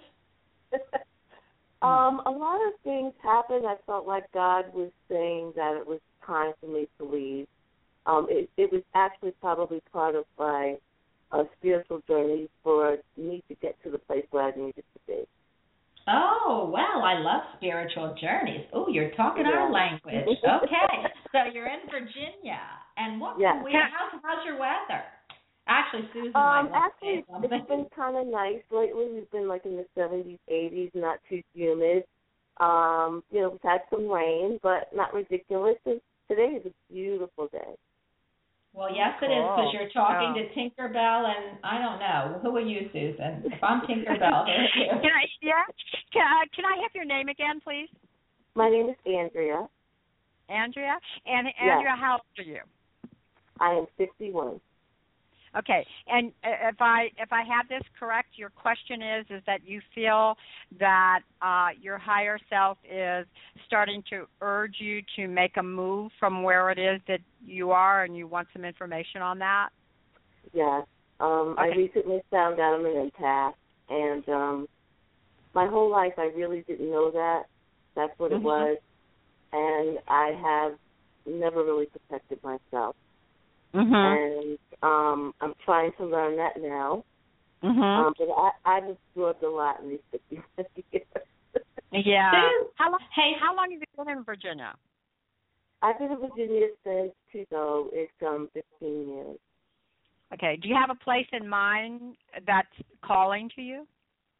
Do, um, a lot of things happened. I felt like God was saying that it was time for me to leave. Um, it, it was actually probably part of my uh, spiritual journey for me to get to the place where I needed to be. Oh, well, I love spiritual journeys. Oh, you're talking Yeah. our language. Okay. So you're in Virginia. And what Yeah. can we, how's, how's your weather? Actually, Susan Um, might want actually, to say something. it's been kind of nice lately. We've been like in the seventies, eighties, not too humid. Um, you know, we've had some rain, but not ridiculous. And today is a beautiful day. Well, yes, it is, because Cool. you're talking Yeah. to Tinkerbell, and I don't know. Who are you, Susan? If I'm Tinkerbell, who are you? Can I, yeah? Can I, can I have your name again, please? My name is Andrea. Andrea? And Andrea, how old are you? I am fifty-one. Okay, and uh, if I if I have this correct, your question is is that you feel that uh, your higher self is starting to urge you to make a move from where it is that you are, and you want some information on that? Yes. Um, I Okay. recently found out I'm an empath, and um, my whole life I really didn't know that. That's what Mhm. it was, and I have never really protected myself. Mhm. And um, I'm trying to learn that now. Mhm. Um, but I, I've absorbed a lot in these fifty years. Yeah. Sue? How long? Hey, How long have you been in Virginia? I've been in Virginia since two thousand. It's um fifteen years. Okay. Do you have a place in mind that's calling to you?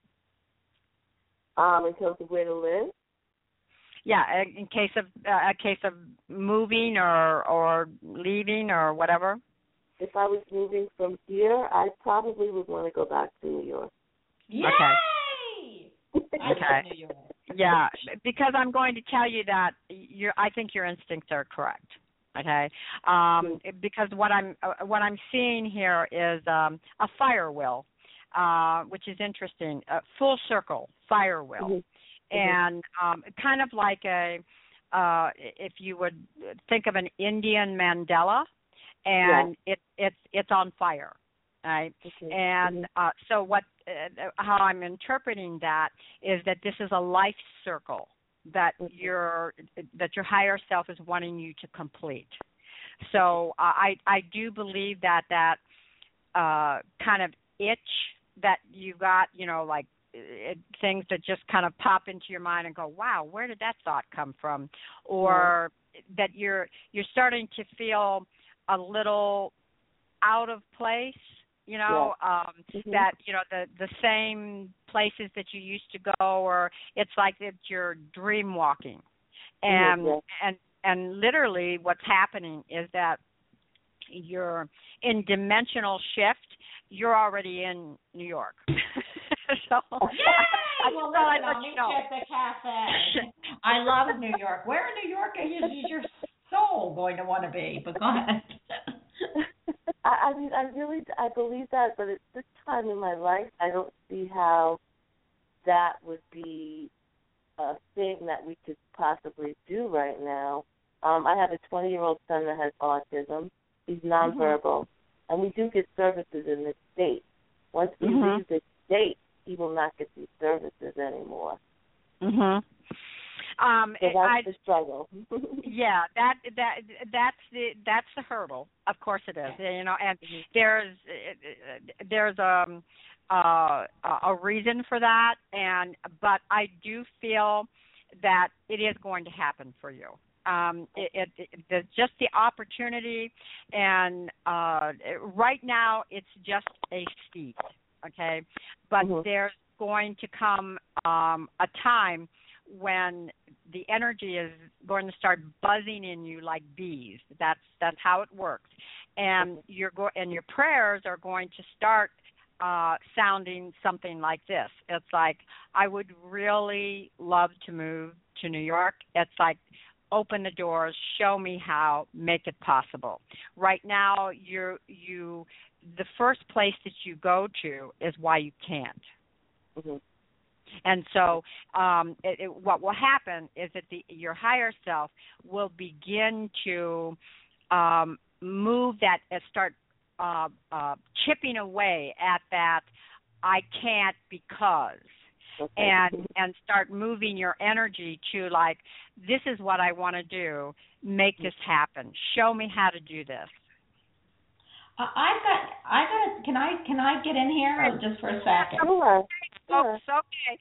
Um, in terms of where to live, Yeah, in case of uh, a case of moving or or leaving or whatever. if I was moving from here, I probably would want to go back to New York. yay! I Okay. love New York. Yeah, because I'm going to tell you that your I think your instincts are correct. Okay, um, because what I'm uh, what I'm seeing here is um, a fire wheel, uh, which is interesting. A full circle fire wheel, Mm-hmm. and um, kind of like a uh, if you would think of an Indian mandala, and Yeah. it it's it's on fire. Right, Okay. and uh, so what? Uh, how I'm interpreting that is that this is a life circle that Okay. your that your higher self is wanting you to complete. So uh, I I do believe that that uh, kind of itch that you got, you know, like it, things that just kind of pop into your mind and go, wow, where did that thought come from? Or that you're you're starting to feel a little out of place, You know, yeah. um, mm-hmm. that you know the the same places that you used to go, or it's like that you're dream walking, and yeah. and and literally what's happening is that you're in dimensional shift. You're already in New York. So, Yay! Well, I, listen, I'll meet you at the cafe. I love New York. Where in New York is, is your soul going to want to be? But go ahead. I, I mean, I really, I believe that, but at this time in my life, I don't see how that would be a thing that we could possibly do right now. Um, I have a twenty-year-old son that has autism. He's nonverbal, mm-hmm. and we do get services in this state. Once we mm-hmm. leave the state, he will not get these services anymore. Mhm. Um, so that's I, the struggle. yeah, that that that's the that's the hurdle. Of course it is. You know, and mm-hmm. there's there's um uh, a reason for that, and but I do feel that it is going to happen for you. Um, it, it, it, the, just the opportunity, and uh, it, right now it's just a seed, okay? But mm-hmm. there's going to come um, a time when the energy is going to start buzzing in you like bees. That's that's how it works, and mm-hmm. you're go- and your prayers are going to start uh, sounding something like this. It's like, I would really love to move to New York. It's like, open the doors, show me how, make it possible. Right now, you're, you, the first place that you go to is why you can't. Mm-hmm. And so um, it, it, what will happen is that the, your higher self will begin to um, move that, uh, start uh, uh, chipping away at that I can't because. Okay. And and start moving your energy to, like, this is what I want to do. Make this happen. Show me how to do this. Uh, I've got I got. Can I can I get in here just for a second? Sure. Oh, it's okay.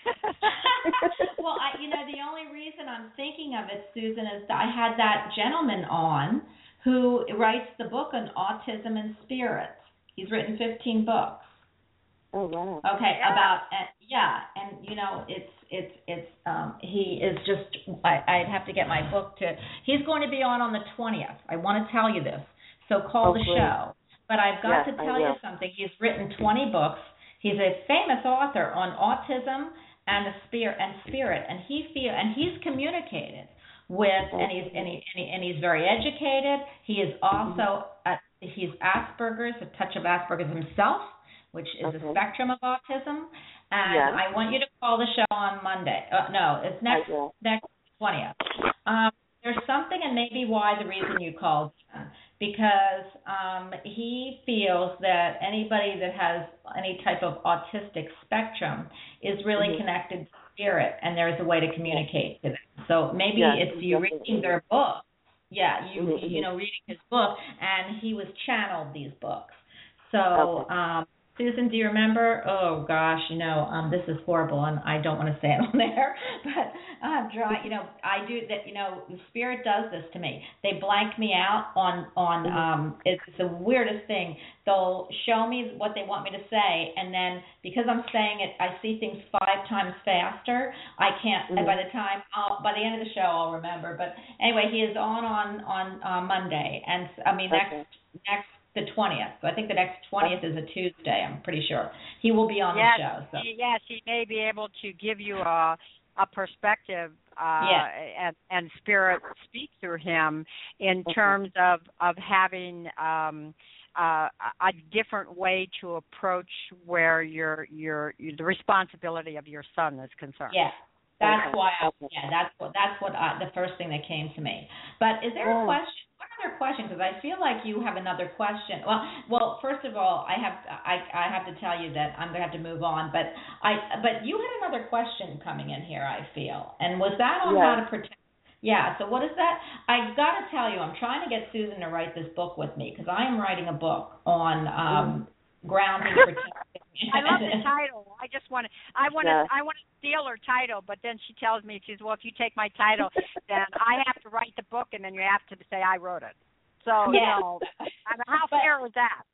Well, I, you know, the only reason I'm thinking of it, Susan, is that I had that gentleman on who writes the book on autism and spirits. He's written fifteen books. Oh wow. Okay, yeah. about uh, yeah, and you know it's it's it's um he is just I I'd have to get my book to. He's going to be on on the twentieth. I want to tell you this, so call oh, the please. show. But I've got yes, to tell you something. He's written twenty books. He's a famous author on autism and the spirit and spirit, and he feel and he's communicated with and he's and, he, and, he, and he's very educated. He is also mm-hmm. a, he's Asperger's, a touch of Asperger's himself, which is okay. a spectrum of autism. And yes. I want you to call the show on Monday. Uh, no, it's next next twentieth. Um, there's something, and maybe why the reason you called, because um, he feels that anybody that has any type of autistic spectrum is really mm-hmm. connected to spirit, and there's a way to communicate to them. So maybe yes, it's you definitely. reading their book. Yeah, you mm-hmm. you know reading his book, and he was channeled these books. So. Okay. Um, Susan, do you remember? Oh gosh, you know, um, this is horrible, and I don't want to say it on there. But I'm dry. You know, I do that. You know, the spirit does this to me. They blank me out on on. Um, it's the weirdest thing. They'll show me what they want me to say, and then because I'm saying it, I see things five times faster. I can't. Mm-hmm. And by the time, I'll, by the end of the show, I'll remember. But anyway, he is on on on uh, Monday, and I mean okay. next next. The twentieth. So I think the next twentieth is a Tuesday, I'm pretty sure. He will be on yes, the show. So. He, yes, he may be able to give you a a perspective uh, yes. and, and spirit speak through him in okay. terms of, of having um, uh, a different way to approach where your your the responsibility of your son is concerned. Yeah. That's okay. why I, yeah, that's what that's what I, the first thing that came to me. But is there a question? What other question? Because I feel like you have another question. Well, well, first of all, I have I, I have to tell you that I'm going to have to move on. But I but you had another question coming in here, I feel, and was that on yes. how to protect? Yeah. So what is that? I got to tell you, I'm trying to get Susan to write this book with me because I am writing a book on um, grounding, protecting. I love the title. I just want to. I want to. Yeah. I want to steal her title, but then she tells me, she's, well, if you take my title, then I have to write the book, and then you have to say I wrote it. So yeah. you know, I mean, how but, fair is that?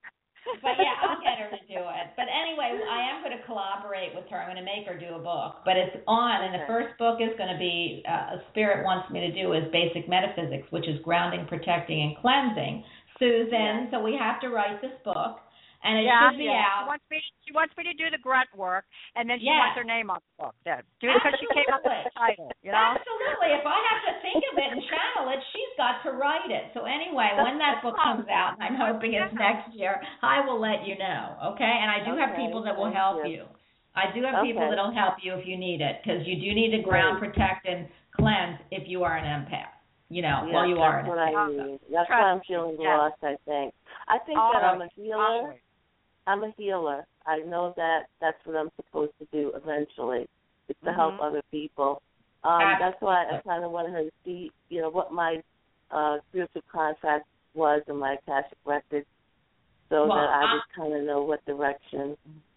But yeah, I'll get her to do it. But anyway, I am going to collaborate with her. I'm going to make her do a book. But it's on, and the first book is going to be, uh, Spirit wants me to do is Basic Metaphysics, which is grounding, protecting, and cleansing. Susan, yeah. So we have to write this book. And it yeah, should be yeah. out. She wants me. She wants me to do the grunt work, and then she yes. wants her name on the book. Yeah. Do it because she came up with the title. You know. Absolutely. If I have to think of it and channel it, she's got to write it. So anyway, when that book comes out, and I'm hoping it's next year, I will let you know. Okay. And I do okay. have people that will help you. I do have okay. people that'll help you if you need it, because you do need to ground, protect, and cleanse if you are an empath. You know, yes, well, you are. That's what I need. That's why I'm feeling yeah. lost. I think. I think Always. that I'm a healer. Always. I'm a healer. I know that that's what I'm supposed to do eventually, is to mm-hmm. help other people. Um, that's why I kind of wanted her to see, you know, what my uh, spiritual contract was in my Akashic records, so well, that I uh, would kind of know what direction.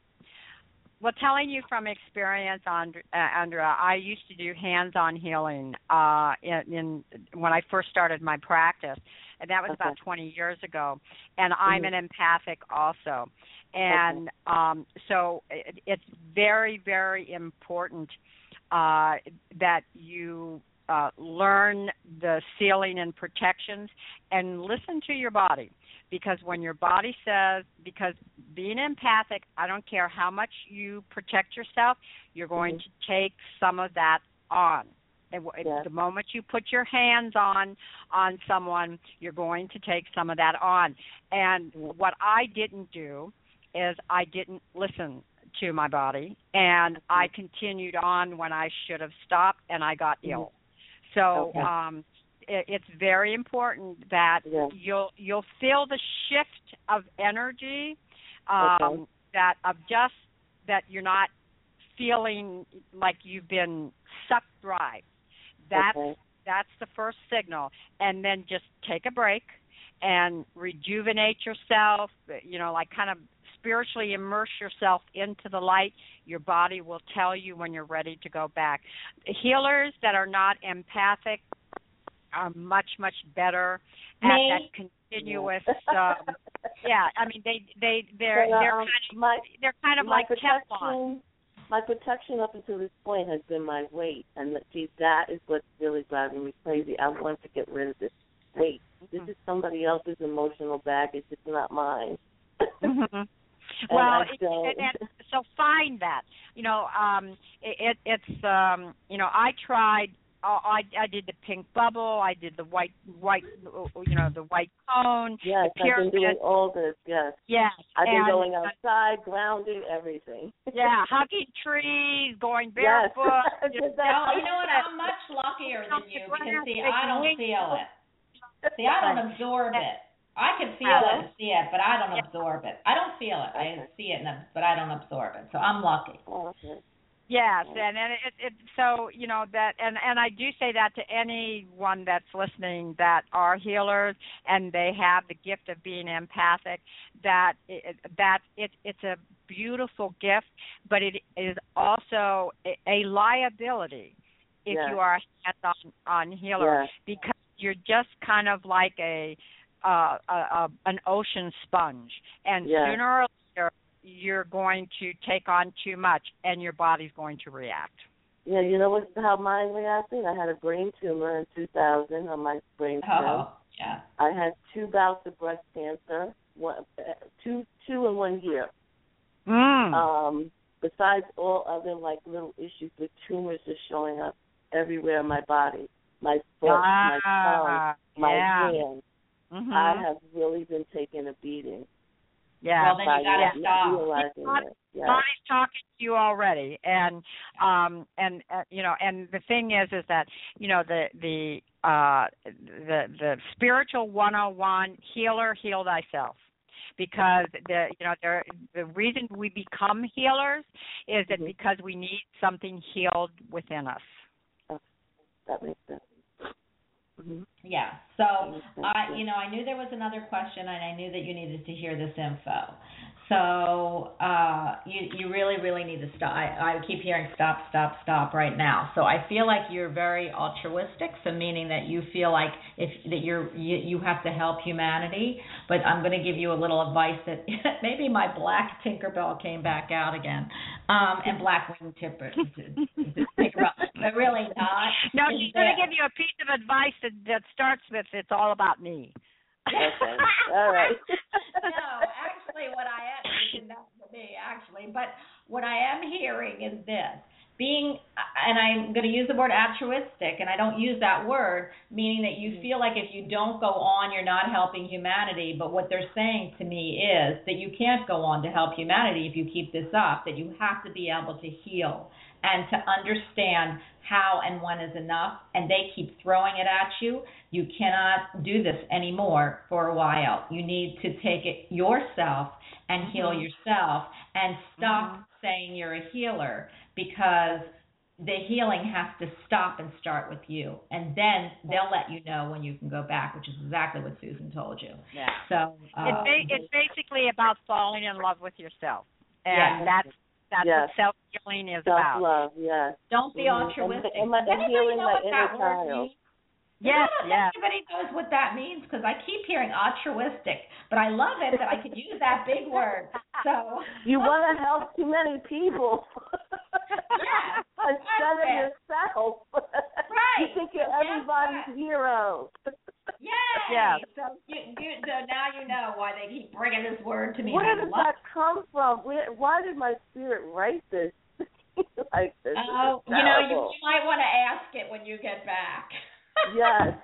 Well, telling you from experience, Andrea, Andrea I used to do hands-on healing uh, in, in when I first started my practice, and that was okay. about twenty years ago. And I'm mm-hmm. an empathic also, and okay. um, so it, it's very, very important uh, that you uh, learn the sealing and protections and listen to your body. Because when your body says, because being empathic, I don't care how much you protect yourself, you're going mm-hmm. to take some of that on. And yeah. the moment you put your hands on on someone, you're going to take some of that on. And mm-hmm. what I didn't do is I didn't listen to my body, and mm-hmm. I continued on when I should have stopped, and I got mm-hmm. ill. So, okay. um it's very important that yeah. you'll you'll feel the shift of energy, um, okay. that of just that you're not feeling like you've been sucked dry. That's okay. that's the first signal, and then just take a break and rejuvenate yourself. You know, like kind of spiritually immerse yourself into the light. Your body will tell you when you're ready to go back. Healers that are not empathic are much, much better at Me? that continuous. Um, yeah, I mean they they they're but, uh, they're um, kind of my, they're kind of my like Teflon. My protection up until this point has been my weight, and see that is what's really driving me crazy. I want to get rid of this weight. Mm-hmm. This is somebody else's emotional baggage. It's not mine. mm-hmm. Well, it, and, and, so find that. You know, um, it, it, it's um, you know I tried. I, I did the pink bubble. I did the white, white, you know, the white cone. Yes, the I've been doing all this. Yes. Yes. I've been and, going outside, grounding, everything. Yeah, hugging trees, going barefoot. Yes. you, know, well, you know what? I'm much luckier than you because see, I don't feel it. See, I don't absorb it. I can feel it and see it, but I don't absorb it. I don't feel it. I see it, but I don't absorb it. So I'm lucky. Oh, okay. Yes, and, and it, it so you know that, and, and I do say that to anyone that's listening that are healers and they have the gift of being empathic. That it, that it it's a beautiful gift, but it is also a, a liability if yes. you are a hands-on on healer yes. because you're just kind of like a, uh, a, a an ocean sponge, and yes. sooner or later you're going to take on too much, and your body's going to react. Yeah, you know what? How mine reacted? I had a brain tumor in two thousand on my brain stem. Oh, yeah. I had two bouts of breast cancer, one, two, two in one year. Mm. Um, besides all other like little issues with tumors just showing up everywhere in my body, my foot, ah, my tongue, my yeah. hand. Mm-hmm. I have really been taking a beating. Yeah. Well, then you got to stop. Realizing it. Yeah. Body's talking to you already, and um, and uh, you know, and the thing is, is that you know the the uh, the the spiritual one oh one healer, heal thyself, because the you know there the reason we become healers is that mm-hmm. because we need something healed within us. Oh, that makes sense. Mm-hmm. Yeah. So, I, you know, I knew there was another question, and I knew that you needed to hear this info. So uh, you you really really need to stop. I, I keep hearing stop stop stop right now. So I feel like you're very altruistic. So meaning that you feel like if that you're you, you have to help humanity. But I'm going to give you a little advice that maybe my black Tinkerbell came back out again, um, and black wing tipper Tinkerbell, but really not. No, she's going to give you a piece of advice that that starts with "It's all about me." Okay. All right. No, actually, what I am, you can know for me, actually, but what I am hearing is this. Being, and I'm going to use the word altruistic, and I don't use that word, meaning that you feel like if you don't go on, you're not helping humanity. But what they're saying to me is that you can't go on to help humanity if you keep this up, that you have to be able to heal and to understand how and when is enough, and they keep throwing it at you. You cannot do this anymore for a while. You need to take it yourself and mm-hmm. heal yourself and stop mm-hmm. saying you're a healer, because the healing has to stop and start with you, and then they'll let you know when you can go back, which is exactly what Susan told you. Yeah. So um, it's, ba- it's basically about falling in love with yourself, and yeah. that's that's yes. what self-healing is Self-love, about. yes. Don't be mm-hmm. altruistic. And, and, and healing my inner child. Yes, yeah, yes. Everybody knows what that means, because I keep hearing altruistic, but I love it that I could use that big word. So you want to help too many people. Yeah, instead of yourself. Right. You think you're everybody's right. hero. Yay! Yeah. So you, you, so now you know why they keep bringing this word to me. Where did that come from? Where, why did my spirit write this? Like this? Oh, this you know, you, you might want to ask it when you get back. Yes.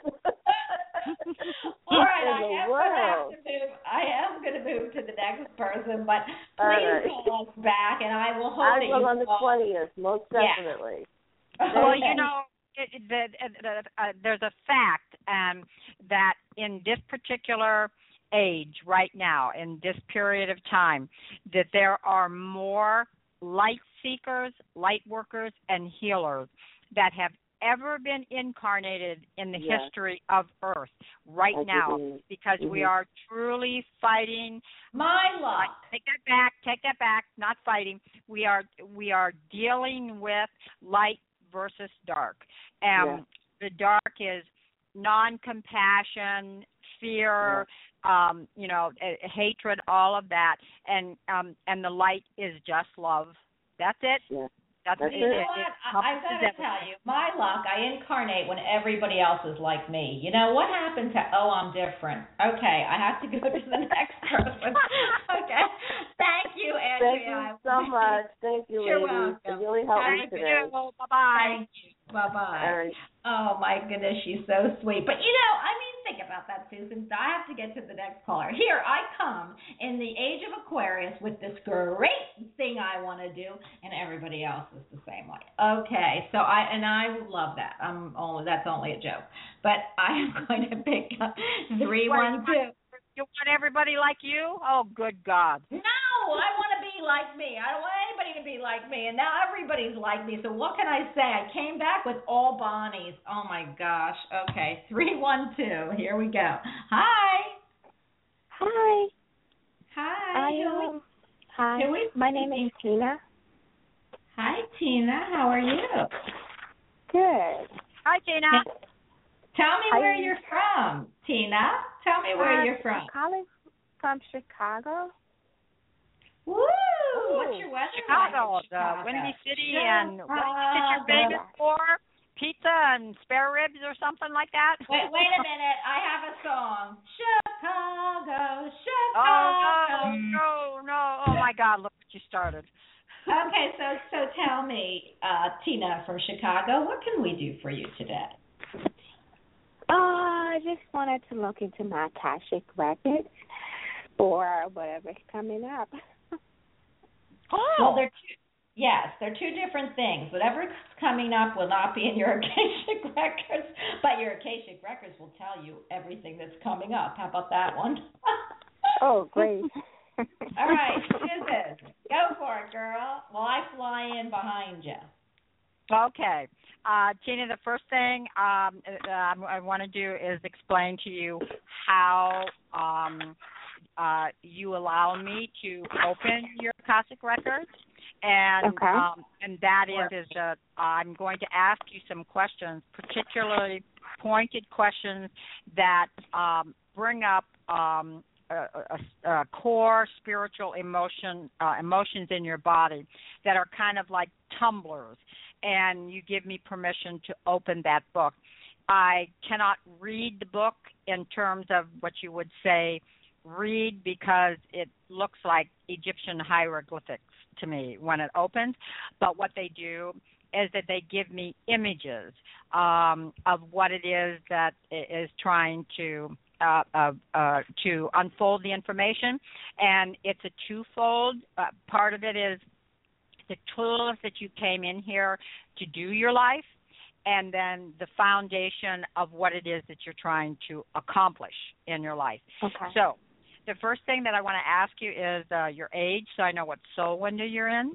All right, I am, world? to move, I am going to move to the next person, but please right. call us back, and I will hope I that you will on the call. twentieth, most definitely. Yeah. Well, Okay. you know, it, the, the, uh, there's a fact um, that in this particular age right now, in this period of time, that there are more light seekers, light workers, and healers that have ever been incarnated in the yes. history of Earth right I now, believe. because mm-hmm. we are truly fighting. My luck. Take that back. Take that back. Not fighting. We are we are dealing with light versus dark. Um, yeah. The dark is non-compassion, fear, yeah. um, you know, uh, hatred, all of that, and um, and the light is just love. That's it. Yeah. That's That's it. You it, know what? it I, I've got to tell you, my luck, I incarnate when everybody else is like me. You know, what happened to, oh, I'm different? Okay, I have to go to the next person. Okay. Thank you, Andrea. Thank you so much. Thank you, You're ladies. welcome. It really helped Thank me today. you. Bye-bye. Thank you. Bye-bye. All right. Oh, my goodness, she's so sweet. But, you know, I mean, think about that, Susan. I have to get to the next caller. Here I come in the age of Aquarius with this great thing I want to do, and everybody else is the same way. Okay, so I, and I love that. I'm only, that's only a joke. But I am going to pick up three one two. You want everybody like you? Oh, good God. No, I want to be like me. I don't want anybody to be like me, and now everybody's like me. So what can I say? I came back with all Bonnies. Oh, my gosh. Okay, three one two. Here we go. Hi. Hi. Hi. I am. Hi. My name is Tina. Hi, Tina. How are you? Good. Hi, Tina. Tell me where I, you're from, Tina. Tell me where uh, you're from. I'm calling from Chicago. Woo! Ooh, What's your weather Chicago, like in Chicago? the Windy City, Chicago. and what is it you're famous for? Pizza and spare ribs or something like that? Wait, wait a minute. I have a song. Chicago, Chicago. Oh, no, no, no. Oh, my God, look what you started. Okay, so so tell me, uh, Tina from Chicago, what can we do for you today? Uh, I just wanted to look into my Akashic records or whatever's coming up. Oh. Well, they're two, yes, they're two different things. Whatever's coming up will not be in your Akashic records, but your Akashic records will tell you everything that's coming up. How about that one? Oh, great. All right, Susan, go for it, girl. Well, I fly in behind you. Okay. Uh, Tina, the first thing um, uh, I want to do is explain to you how um, uh, you allow me to open your Akashic records. And Okay. um, and that is is that I'm going to ask you some questions, particularly pointed questions that um, bring up um, a, a, a core spiritual emotion uh, emotions in your body that are kind of like tumblers. And you give me permission to open that book. I cannot read the book in terms of what you would say read, because it looks like Egyptian hieroglyphics to me when it opens. But what they do is that they give me images um, of what it is that is trying to uh, uh, uh, to unfold the information. And it's a twofold. Uh, part of it is the tools that you came in here to do your life, and then the foundation of what it is that you're trying to accomplish in your life. Okay. So the first thing that I want to ask you is uh, your age, so I know what soul window you're in.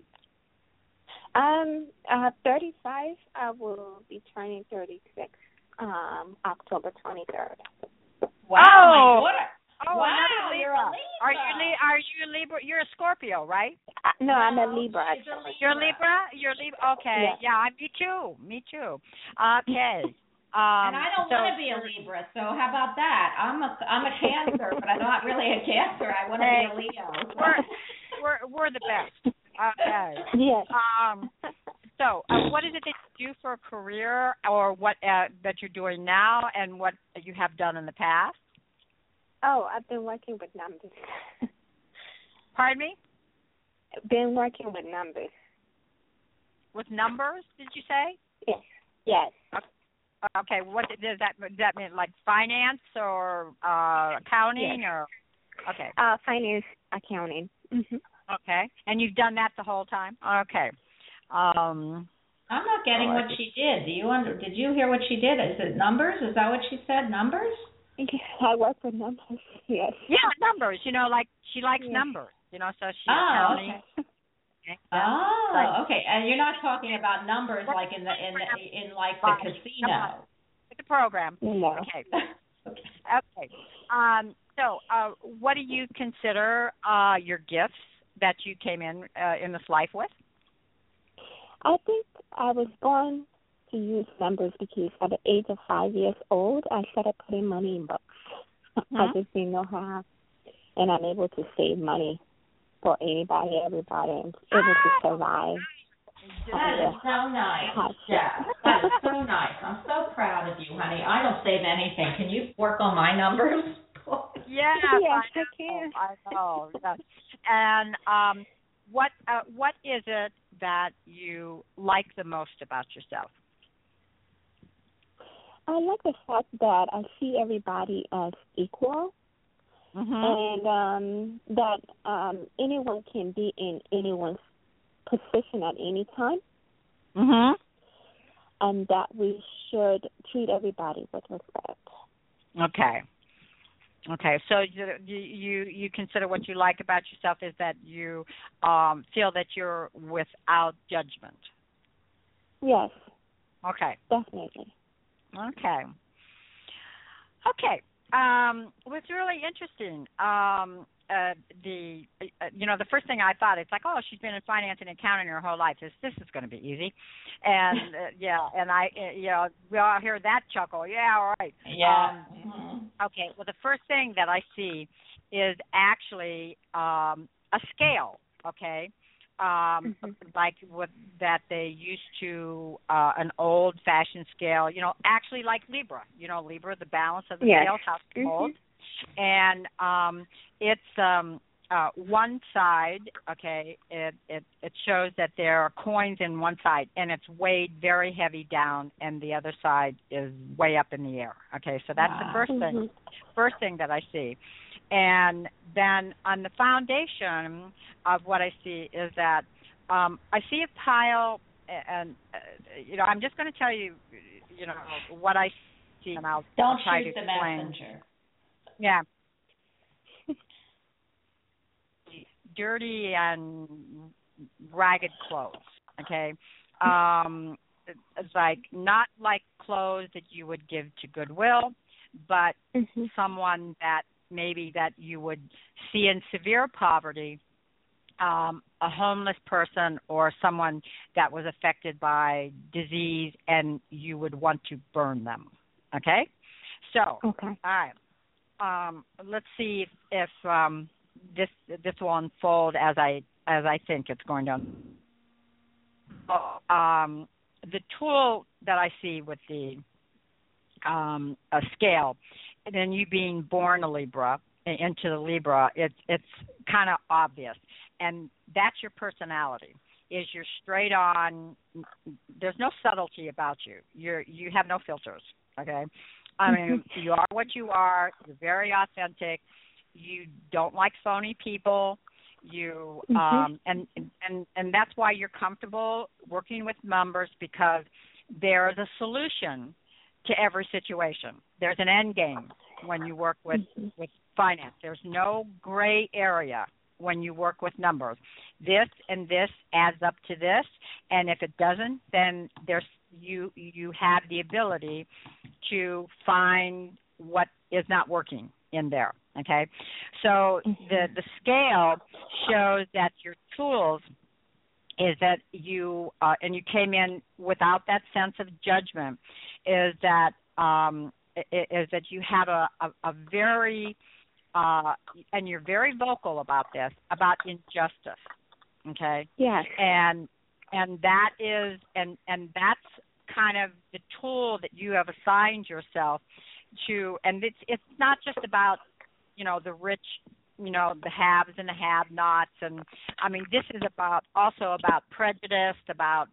Um, uh, thirty-five. I will be turning thirty-six. Um, October twenty-third. Wow, Oh! my daughter. Oh, Wow, another you're Libra. a Libra. Are you Li- are you a Libra? You're a Scorpio, right? Uh, no, I'm a No, Libra. she's a Actually. You're a Libra. You're a Libra. Okay. Yes. Yeah. Me too. Me too. Okay. Um, And I don't so, want to be a Libra, so how about that? I'm a I'm a Cancer, but I'm not really a Cancer. I want to be a Leo. We're we're we're the best. Okay. Yes. Um. So, uh, what is it that you do for a career, or what uh, that you're doing now, and what you have done in the past? Oh, I've been working with numbers. Pardon me? Been working with numbers. With numbers, did you say? Yes. Yes. Okay. What does that does that mean? Like finance or uh, accounting, Yes. or okay? Uh, finance, accounting. Mm-hmm. Okay. And you've done that the whole time? Okay. Um, I'm not getting Oh, I what she did. Do you under? Did you hear what she did? Is it numbers? Is that what she said? Numbers? I work with numbers. Yes. yeah, numbers. You know, like she likes Yeah. numbers. You know, so she's Oh, accounting. okay. Okay. Oh, Like- okay. And you're not talking about numbers like in the in the, in like the casino. It's a program. No. Okay. Okay. Okay. Um, so, uh, what do you consider uh, your gifts that you came in uh, in this life with? I think I was born to use numbers because at the age of five years old, I started putting money in books. Mm-hmm. I just didn't know how, and I'm able to save money for anybody, everybody, and able to survive. That is so nice. Yeah, that is so nice. I'm so proud of you, honey. I don't save anything. Can you work on my numbers? Yeah, Yes, I, I can. know, I know. Yeah. And um, what uh, what is it that you like the most about yourself? I like the fact that I see everybody as equal, Mm-hmm. and um, that um, anyone can be in anyone's position at any time, Mm-hmm. and that we should treat everybody with respect. Okay. Okay. So you you you consider what you like about yourself is that you um, feel that you're without judgment. Yes, Okay. definitely. Okay. Okay. Um, what's really interesting, um, uh, the uh, you know the first thing I thought, it's like, oh, she's been in finance and accounting her whole life. This this is going to be easy, and uh, yeah, and I uh, you know we all hear that chuckle. Yeah, all right. Yeah. Um, Mm-hmm. okay. Well, the first thing that I see is actually um, a scale. Okay. Um, Mhm. like with that they used to uh, an old-fashioned scale, you know, actually like Libra, you know, Libra, the balance of the Yes. scales, how to Mhm. hold, and um, it's um, uh, one side. Okay, it, it it shows that there are coins in one side, and it's weighed very heavy down, and the other side is way up in the air. Okay, so that's the first thing. Mhm. First thing that I see. And then on the foundation of what I see is that um, I see a pile, and, uh, you know, I'm just going to tell you, you know, what I see, and I'll, Don't I'll try shoot to the explain. messenger. Yeah. Dirty and ragged clothes, okay? Um, it's like not like clothes that you would give to Goodwill, but Mhm. someone that maybe that you would see in severe poverty, um, a homeless person or someone that was affected by disease, and you would want to burn them. Okay? So, Okay. all right. Um, let's see if, if um, this this will unfold as I as I think it's going to. Um, the tool that I see with the um, a scale, and then you being born a Libra into the Libra, it's it's kind of obvious, and that's your personality. Is you're straight on. There's no subtlety about you. You're you have no filters. Okay. I mean, you are what you are. You're very authentic. You don't like phony people. You mm-hmm. um, and and and that's why you're comfortable working with numbers, because there is a solution to every situation. There's an end game when you work with mm-hmm. with finance. There's no gray area when you work with numbers. This and this adds up to this, and if it doesn't, then there's you you have the ability to find what is not working in there. Okay, so mm-hmm. the the scale shows that your tools is that you uh, and you came in without that sense of judgment. Is that um, is that you have a a, a very uh, and you're very vocal about this, about injustice. Okay. Yes. And and that is and and that's kind of the tool that you have assigned yourself to. And it's it's not just about, you know, the rich, you know, the haves and the have-nots. And I mean, this is about also about prejudice, about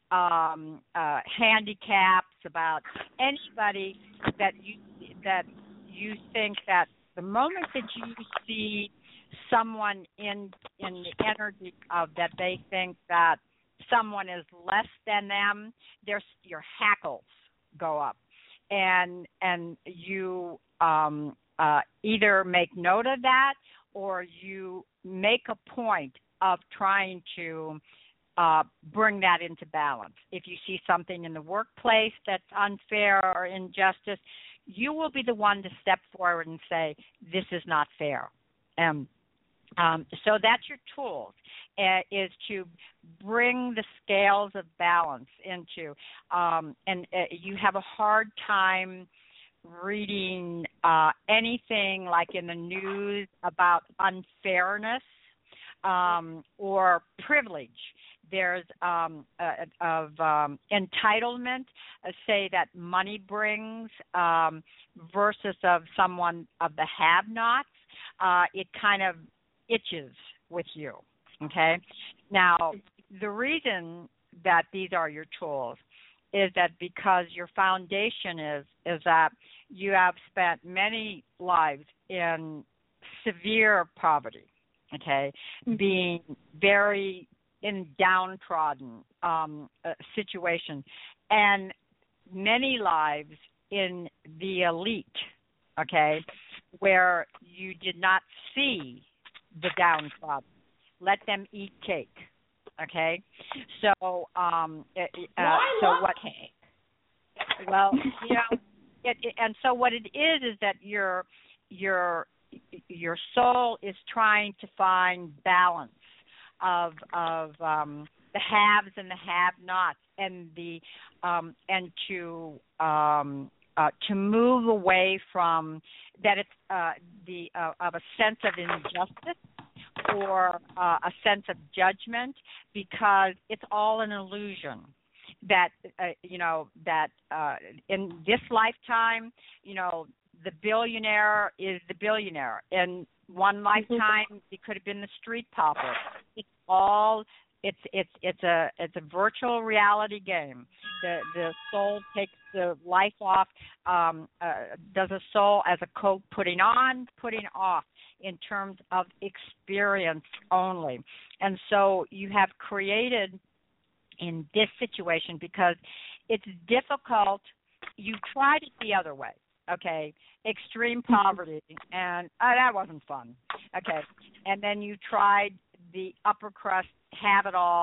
um, uh, handicaps, about anybody that you that you think that the moment that you see someone in in the energy of that they think that someone is less than them, there's your hackles go up, and and you um, uh, either make note of that or you make a point of trying to uh, bring that into balance. If you see something in the workplace that's unfair or injustice, you will be the one to step forward and say, this is not fair. Um, um, so that's your tools, uh, is to bring the scales of balance into, um, and uh, you have a hard time reading uh, anything like in the news about unfairness um, or privilege. There's um, uh, of um, entitlement, uh, say that money brings, um, versus of someone of the have-nots. Uh, it kind of itches with you. Okay. Now, the reason that these are your tools is that because your foundation is is that you have spent many lives in severe poverty. Okay, mm-hmm. being very in downtrodden um, uh, situation, and many lives in the elite, okay, where you did not see the downtrodden. Let them eat cake, okay? So, um, uh, well, I so love what? Cake. Well, you know, it, it, and so what it is is that your your your soul is trying to find balance of of um, the haves and the have-nots, and the um, and to um, uh, to move away from that. It's uh, the uh, of a sense of injustice or uh, a sense of judgment, because it's all an illusion. That uh, you know that uh, in this lifetime, you know, the billionaire is the billionaire. In one lifetime, it could have been the street pauper. It's all it's it's it's a it's a virtual reality game. The the soul takes the life off. Um, uh, does a soul as a code putting on, putting off in terms of experience only. And so you have created in this situation, because it's difficult. You tried it the other way. Okay, extreme poverty, and uh, that wasn't fun. Okay, and then you tried the upper crust, have it all,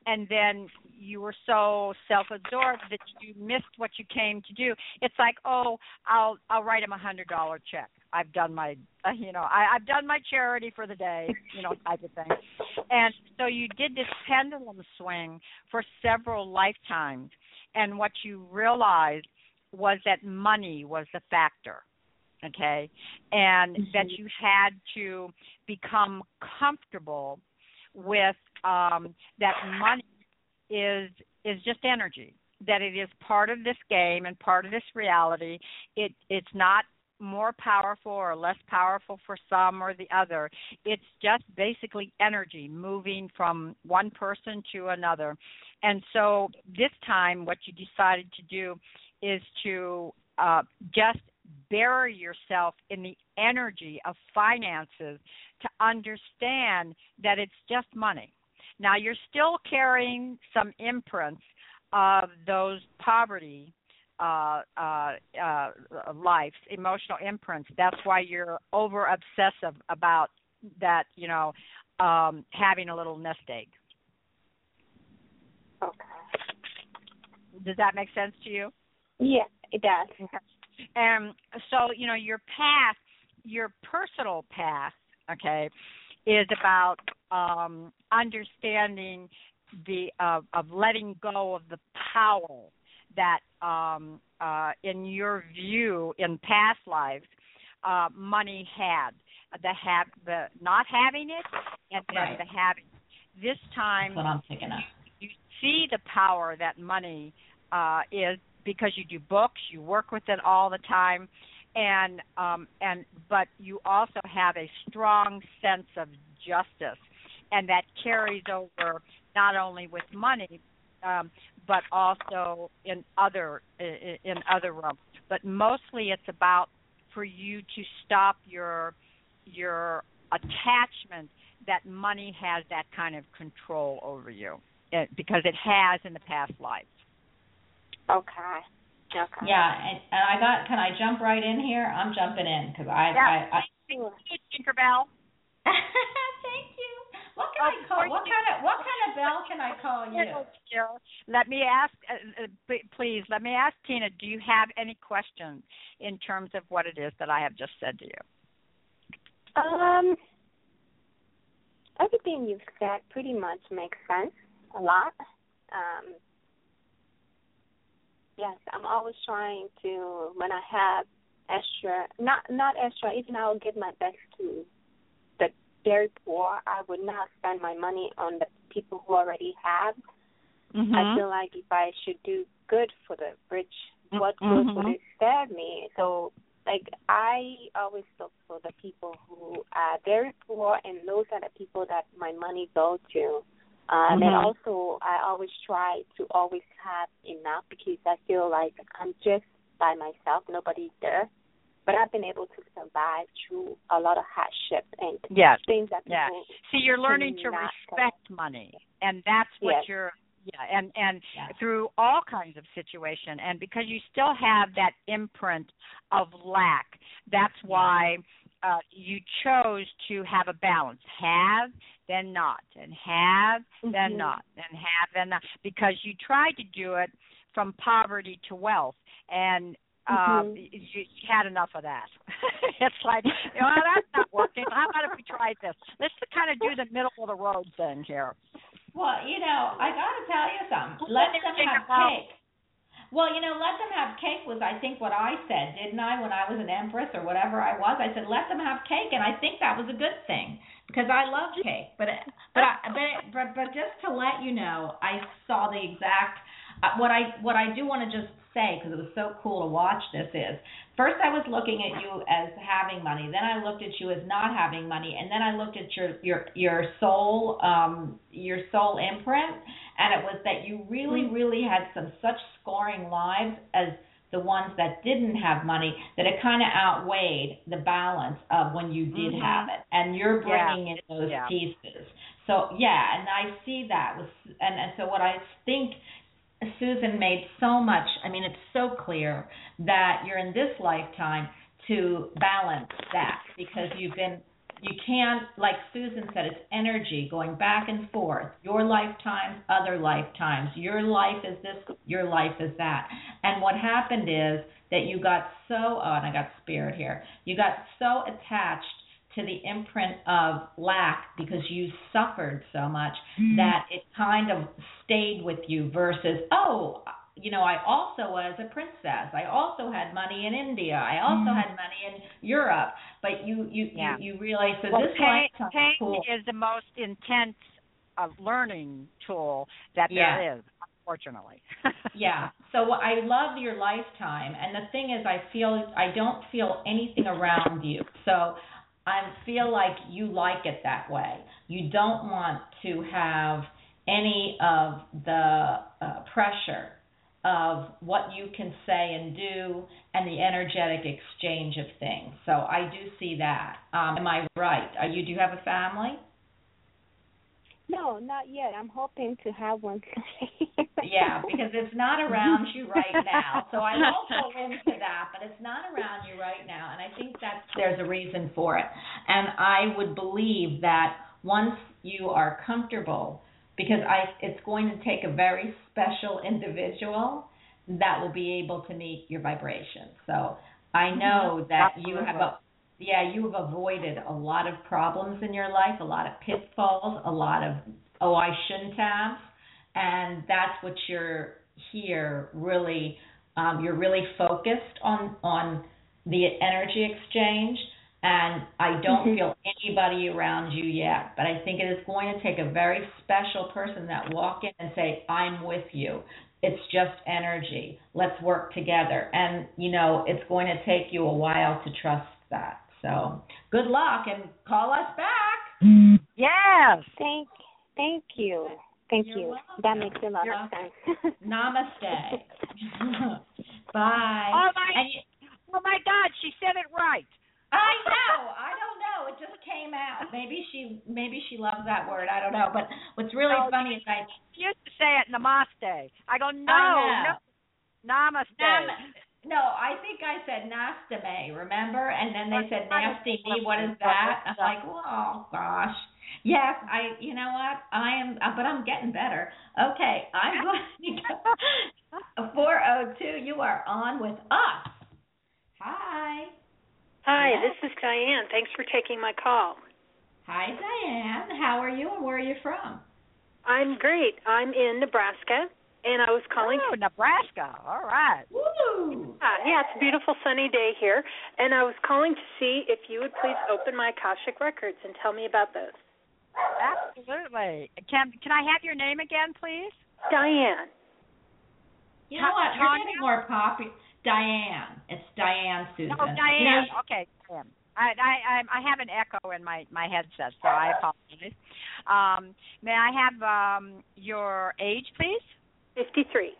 and then you were so self-absorbed that you missed what you came to do. It's like, oh, I'll I'll write him a hundred dollar check. I've done my, uh, you know, I, I've done my charity for the day, you know, type of thing. And so you did this pendulum swing for several lifetimes, and what you realized was that money was the factor. Okay, and mm-hmm. that you had to become comfortable with um, that money is is just energy, that it is part of this game and part of this reality. It it's not more powerful or less powerful for some or the other. It's just basically energy moving from one person to another. And so this time what you decided to do is to uh, just bury yourself in the energy of finances to understand that it's just money. Now, you're still carrying some imprints of those poverty uh, uh, uh, lives, emotional imprints. That's why you're over obsessive about that, you know, um, having a little nest egg. Okay. Does that make sense to you? Yeah, it does. Okay. And so, you know, your path, your personal path, okay, is about um, understanding the uh, of letting go of the power that, um, uh, in your view, in past lives, uh, money had. The have the not having it, and then right. the having. This time, That's what I'm picking up. You see the power that money uh, is, because you do books, you work with it all the time, and um, and but you also have a strong sense of justice, and that carries over not only with money, um, but also in other in, in other realms. But mostly, it's about for you to stop your your attachment that money has that kind of control over you, it, because it has in the past lives. Okay. Okay. Yeah, and, and I got. Can I jump right in here? I'm jumping in because I. Yeah. I, I Thank you, Tinkerbell. Thank you. What can I call? What kind of what kind of bell can I call you? Let me ask, uh, uh, please. Let me ask Tina. Do you have any questions in terms of what it is that I have just said to you? Um, everything you've said pretty much makes sense. A lot. Um. Yes, I'm always trying to, when I have extra, not not extra, even I'll give my best to the very poor. I would not spend my money on the people who already have. Mm-hmm. I feel like if I should do good for the rich, what good mm-hmm. would it serve me? So, like, I always look for the people who are very poor, and those are the people that my money goes to. Um, mm-hmm. And also, I always try to always have enough, because I feel like I'm just by myself, nobody's there. But I've been able to survive through a lot of hardship and yes. things that people yeah. See, you're learning to respect get. money, and that's what yes. you're. Yeah, and and yes. through all kinds of situation, and because you still have that imprint of lack, that's why uh, you chose to have a balance: have, then not, and have, mm-hmm. then not, and have, then not, because you tried to do it from poverty to wealth, and uh, mm-hmm. you, you had enough of that. It's like, you know, that's not working. How about if we tried this? Let's kind of do the middle of the road thing here. Well, you know, I got to tell you something. Let them have cake. Well, you know, let them have cake was, I think, what I said, didn't I, when I was an empress or whatever I was? I said, let them have cake, and I think that was a good thing, because I love cake. But but I, but, but but just to let you know, I saw the exact uh, what I what I do want to just say, because it was so cool to watch this, is first I was looking at you as having money, then I looked at you as not having money, and then I looked at your your your soul um your soul imprint, and it was that you really really had some such scoring lives as the ones that didn't have money, that it kind of outweighed the balance of when you did mm-hmm. have it, and you're bringing yeah. in those yeah. pieces. So yeah, and I see that with, and, and so what I think Susan made so much, I mean, it's so clear that you're in this lifetime to balance that, because you've been you can't, like Susan said, it's energy going back and forth. Your lifetimes, other lifetimes. Your life is this, your life is that. And what happened is that you got so, oh, and I got spirit here, you got so attached to the imprint of lack because you suffered so much mm. that it kind of stayed with you versus, oh, you know, I also was a princess. I also had money in India. I also mm. had money in Europe. But you, you, yeah. you, you realize that well, this pain, lifetime pain cool. is the most intense uh, learning tool that yeah. there is, unfortunately. yeah. So I love your lifetime, and the thing is, I feel I don't feel anything around you. So I feel like you like it that way. You don't want to have any of the uh, pressure of what you can say and do and the energetic exchange of things. So I do see that. Um, am I right? Are you, do you have a family? No, not yet. I'm hoping to have one. yeah, because it's not around you right now. So I won't go into that, but it's not around you right now. And I think that there's a reason for it. And I would believe that once you are comfortable, because I, it's going to take a very special individual that will be able to meet your vibration. So I know that you have a, yeah, you have avoided a lot of problems in your life, a lot of pitfalls, a lot of, oh, I shouldn't have. And that's what you're here really, um, you're really focused on, on the energy exchange. And I don't mm-hmm. feel anybody around you yet, but I think it is going to take a very special person that walk in and say, I'm with you. It's just energy. Let's work together. And, you know, it's going to take you a while to trust that. So good luck and call us back. Yes. Thank, thank you. Thank You're you. welcome. That makes a lot You're of sense. Namaste. Bye. Oh, my, and you, oh, my God, she said it right. I know. I don't know. It just came out. Maybe she maybe she loves that word. I don't know. But what's really no, funny is I used to say it namaste. I go, no, I no, namaste. Nam, no, I think I said nastame, remember? And then they said nasty me. What is that? I'm like, oh gosh. Yes, I. You know what? I am, but I'm getting better. Okay, I'm going to go. four oh two. You are on with us. Hi. Hi, yes. this is Diane. Thanks for taking my call. Hi, Diane. How are you and where are you from? I'm great. I'm in Nebraska, and I was calling. Oh, Nebraska. All right. Woo! Uh, yeah, it's a beautiful sunny day here, and I was calling to see if you would please open my Akashic records and tell me about those. Absolutely. Can Can I have your name again, please? Diane. You know what? You're getting more popular. Diane. It's Diane, Susan. Oh, Diane. You know, okay. Diane. I, I I have an echo in my, my headset, so I apologize. Um, may I have um, your age, please? fifty-three.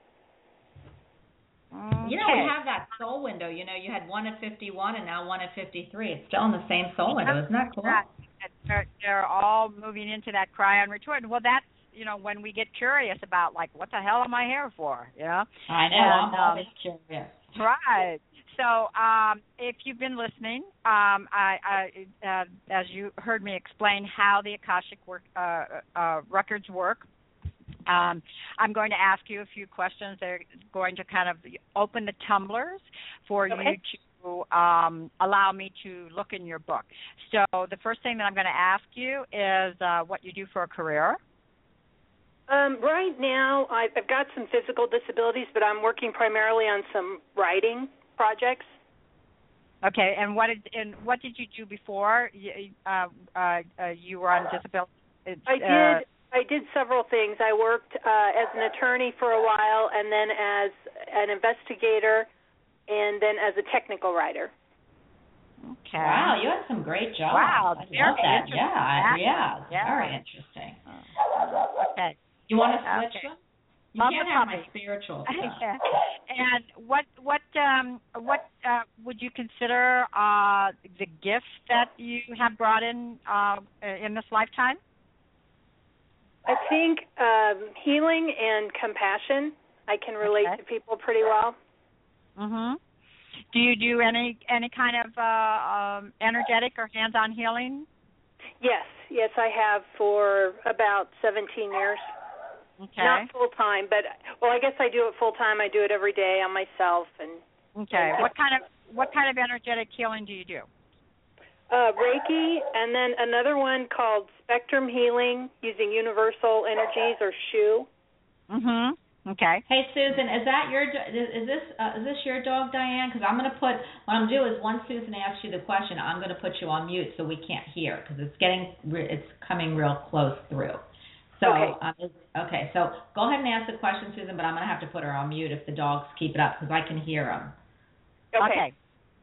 You know, we have that soul window. You know, you had one at fifty-one and now one at fifty-three. It's still in the same soul window. Isn't that cool? They're, they're all moving into that cry and return. Well, that's, you know, when we get curious about, like, what the hell am I here for, you know? I know. And, I'm always um, curious. Right. So um, if you've been listening, um, I, I uh, as you heard me explain how the Akashic work, uh, uh, records work, um, I'm going to ask you a few questions. They're going to kind of open the tumblers for okay. you to um, allow me to look in your book. So the first thing that I'm going to ask you is uh, what you do for a career. Um, right now, I've got some physical disabilities, but I'm working primarily on some writing projects. Okay, and what did and what did you do before you, uh, uh, uh, you were on disability? I did. I did several things. I worked uh, as an attorney for a while, and then as an investigator, and then as a technical writer. Okay. Wow, you had some great jobs. Wow, I love that. Yeah, yeah, yeah, very interesting. Okay. You want to switch okay. them? You Love can't the have puppy. my spiritual stuff. And what what um what uh, would you consider uh, the gift that you have brought in uh, in this lifetime? I think um, healing and compassion. I can relate okay. to people pretty well. Mhm. Do you do any any kind of uh, um, energetic or hands-on healing? Yes, yes, I have for about seventeen years. Okay. Not full time, but well, I guess I do it full time. I do it every day on myself. And okay. What kind of what kind of energetic healing do you do? Uh, Reiki, and then another one called Spectrum Healing using Universal Energies or S H U. Mhm. Okay. Hey Susan, is that your do- is is this uh, is this your dog, Diane? Because I'm going to put what I'm going to do is once Susan asks you the question, I'm going to put you on mute so we can't hear because it's getting re- it's coming real close through. So Okay. Um, it's, okay, so go ahead and ask the question, Susan, but I'm going to have to put her on mute if the dogs keep it up because I can hear them. Okay.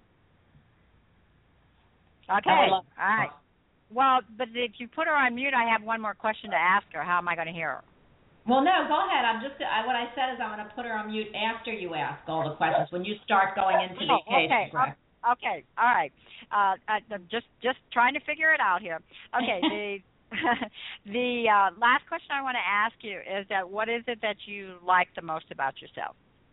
Okay. Okay. All right. Well, but if you put her on mute, I have one more question to ask her. How am I going to hear her? Well, no, go ahead. I'm just I, what I said is I'm going to put her on mute after you ask all the questions. When you start going into the Oh, case, okay. correct? Okay. All right. Uh, I, I'm just just trying to figure it out here. Okay. The the uh, last question I want to ask you is that what is it that you like the most about yourself?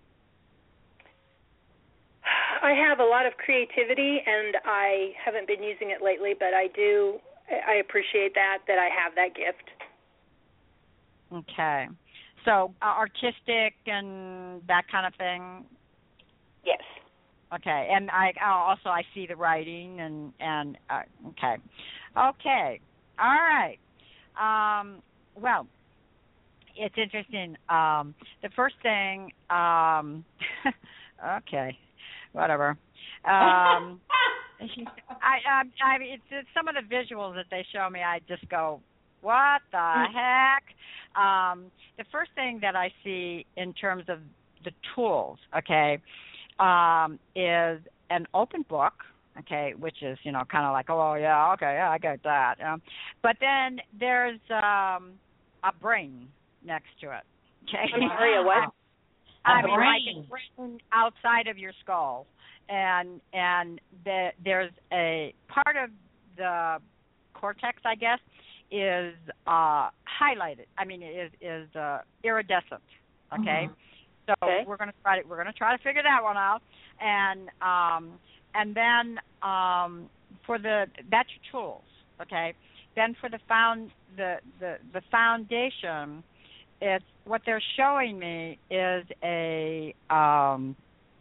I have a lot of creativity, and I haven't been using it lately, but I do. I appreciate that that I have that gift. Okay. So uh, artistic and that kind of thing. Yes. Okay. And I also I see the writing and and uh, okay. Okay. All right. Um, well, it's interesting. Um, the first thing. Um, okay. Whatever. Um, I, I, I mean, it's, it's some of the visuals that they show me. I just go, what the heck? Um, the first thing that I see in terms of the tools, okay, um, is an open book, okay, which is, you know, kind of like, oh, yeah, okay, yeah, I get that. Um, but then there's um, a brain next to it, okay? I'm sorry, a what? I A mean, brain. like it's written outside of your skull, and and the, there's a part of the cortex, I guess, is uh, highlighted. I mean, is is uh, iridescent. Okay, mm-hmm. so okay. we're gonna try to we're gonna try to figure that one out, and um, and then um, for the that's your tools. Okay, then for the found the the the foundation. It's what they're showing me is a um,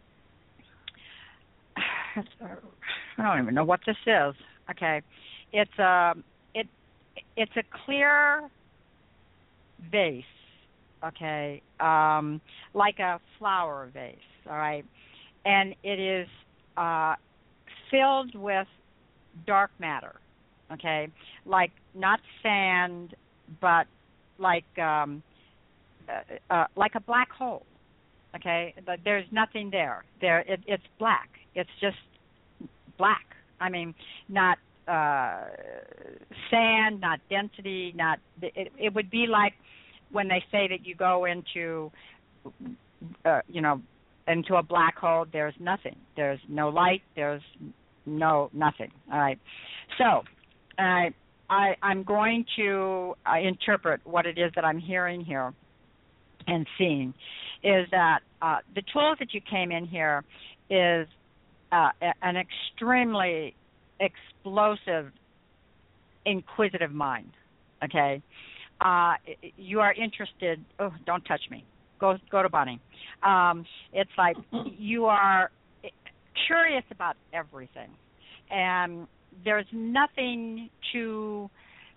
I don't even know what this is. Okay, it's a it it's a clear vase. Okay, um, like a flower vase. All right, and it is uh, filled with dark matter. Okay, like not sand, but like um, uh, uh, like a black hole. Okay, but there's nothing there. There, it, it's black. It's just black. I mean, not uh, sand, not density, not. It, it would be like when they say that you go into, uh, you know, into a black hole. There's nothing. There's no light. There's no nothing. All right. So, I, I I'm going to uh, interpret what it is that I'm hearing here and seeing. Is that uh, the tools that you came in here is uh, an extremely explosive, inquisitive mind. Okay, uh, you are interested. Oh, don't touch me. Go go to Bonnie. Um, it's like you are curious about everything, and there's nothing too.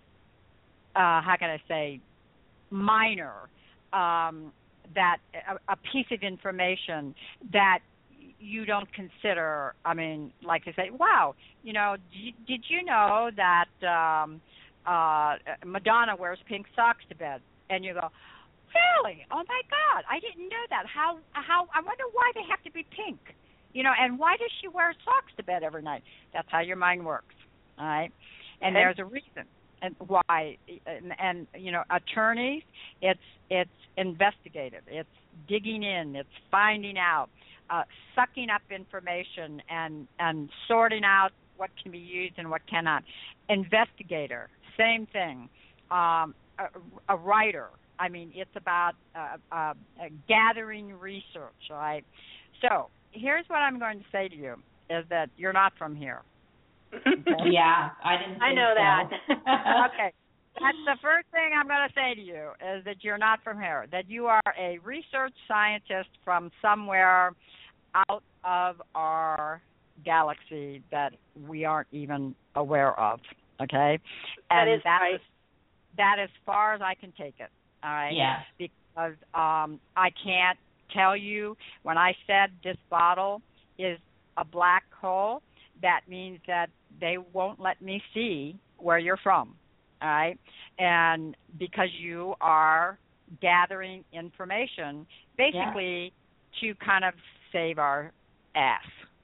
Uh, how can I say? Minor. Um, that a, a piece of information that you don't consider. I mean, like I say, wow, you know, d- did you know that um, uh, Madonna wears pink socks to bed? And you go, really? Oh my God, I didn't know that. How? How? I wonder why they have to be pink. You know, and why does she wear socks to bed every night? That's how your mind works. All right, and Okay. there's a reason. And why, and, and you know, attorneys, it's it's investigative, it's digging in, it's finding out, uh, sucking up information, and and sorting out what can be used and what cannot. Investigator, same thing. Um, a, a writer, I mean, it's about uh, uh, gathering research. All right. So here's what I'm going to say to you: is that you're not from here. Okay? Yeah, I didn't. I think know so. that. Okay. That's the first thing I'm going to say to you is that you're not from here, that you are a research scientist from somewhere out of our galaxy that we aren't even aware of, okay? That And is that's right. as, that as far as I can take it, all right? Yeah. Because um, I can't tell you when I said this bottle is a black hole, that means that they won't let me see where you're from, all right? And because you are gathering information basically yeah. to kind of save our ass.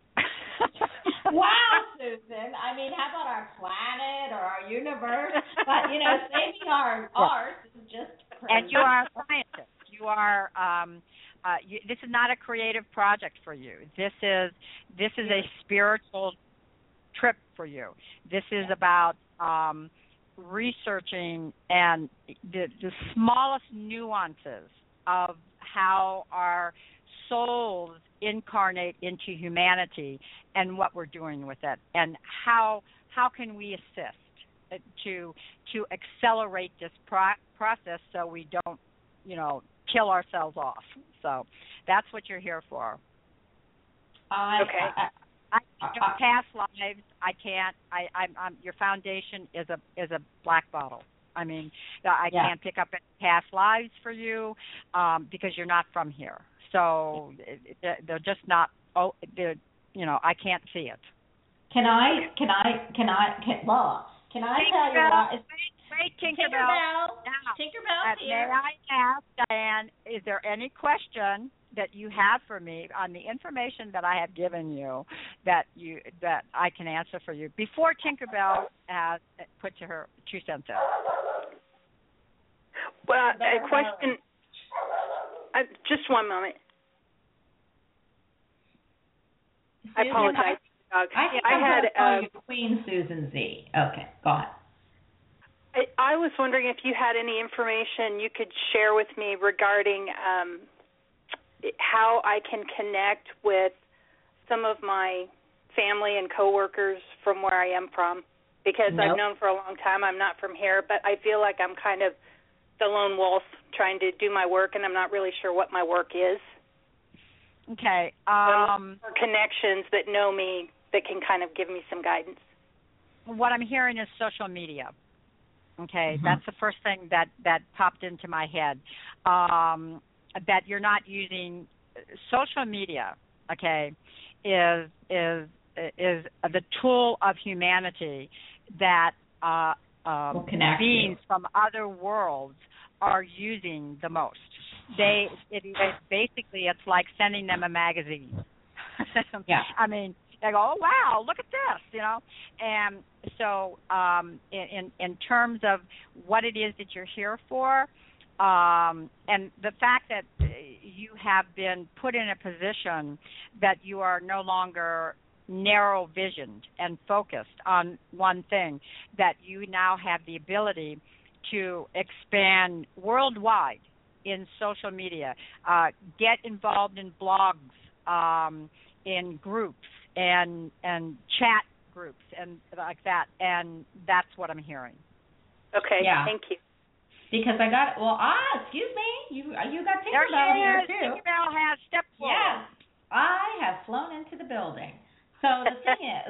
Wow, Susan. I mean, how about our planet or our universe? But, you know, saving our yeah. ours is just crazy. And you are a scientist. You are, um, uh, you, this is not a creative project for you. This is, this is a spiritual trip for you. This is about um, researching and the, the smallest nuances of how our souls incarnate into humanity and what we're doing with it, and how how can we assist to to accelerate this pro- process so we don't, you know, kill ourselves off. So that's what you're here for. I, okay. I, I, I don't past lives. I can't. I, I'm, I'm. Your foundation is a is a black bottle. I mean, I yeah. can't pick up any past lives for you um, because you're not from here. So they're just not. Oh, they're. You know, I can't see it. Can I? Can I? Can I? Can, well, can I tell you what? Wait, wait, Tinkerbell. Tinkerbell. Now, Tinkerbell's uh, here. May I ask, Diane, is there any question that you have for me on the information that I have given you that you that I can answer for you before Tinkerbell has put to her two cents in? Well, a question. Uh, just one moment. I apologize. I think I I'm had going to call uh, you Queen Susan Z. Okay, go ahead. I, I was wondering if you had any information you could share with me regarding um, how I can connect with some of my family and coworkers from where I am from, because nope. I've known for a long time I'm not from here, but I feel like I'm kind of the lone wolf trying to do my work, and I'm not really sure what my work is. Okay. Um, or connections that know me that can kind of give me some guidance. What I'm hearing is social media. Okay, mm-hmm. That's the first thing that, that popped into my head. Um, that you're not using social media. Okay, is is is the tool of humanity that uh, um, beings you. from other worlds are using the most. They it, it basically it's like sending them a magazine. yeah. I mean, they go, oh wow, look at this, you know. And so, um, in in terms of what it is that you're here for, um, and the fact that you have been put in a position that you are no longer narrow visioned and focused on one thing, that you now have the ability to expand worldwide in social media, uh, get involved in blogs, um, in groups and and chat groups and like that, and that's what I'm hearing. Okay, yeah. Thank you. Because I got well, ah, excuse me, you you got Tinkerbell here is. too. Tinkerbell has stepped forward. Yes, I have flown into the building. So the thing is,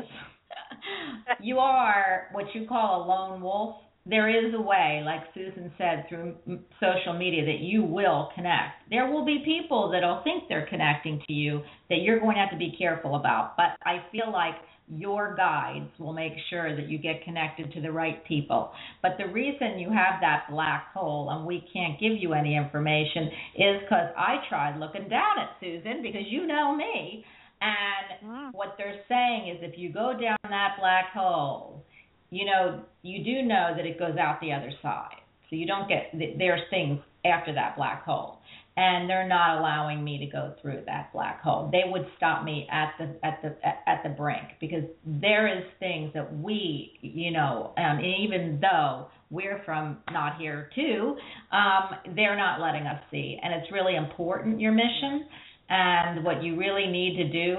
you are what you call a lone wolf. There is a way, like Susan said, through social media that you will connect. There will be people that will think they're connecting to you that you're going to have to be careful about. But I feel like your guides will make sure that you get connected to the right people. But the reason you have that black hole and we can't give you any information is because I tried looking down at Susan, because you know me. And mm. what they're saying is if you go down that black hole, you know, you do know that it goes out the other side. So you don't get, there's things after that black hole. And they're not allowing me to go through that black hole. They would stop me at the at the at the brink, because there is things that we, you know, um, and even though we're from not here too, um, they're not letting us see. And it's really important, your mission. And what you really need to do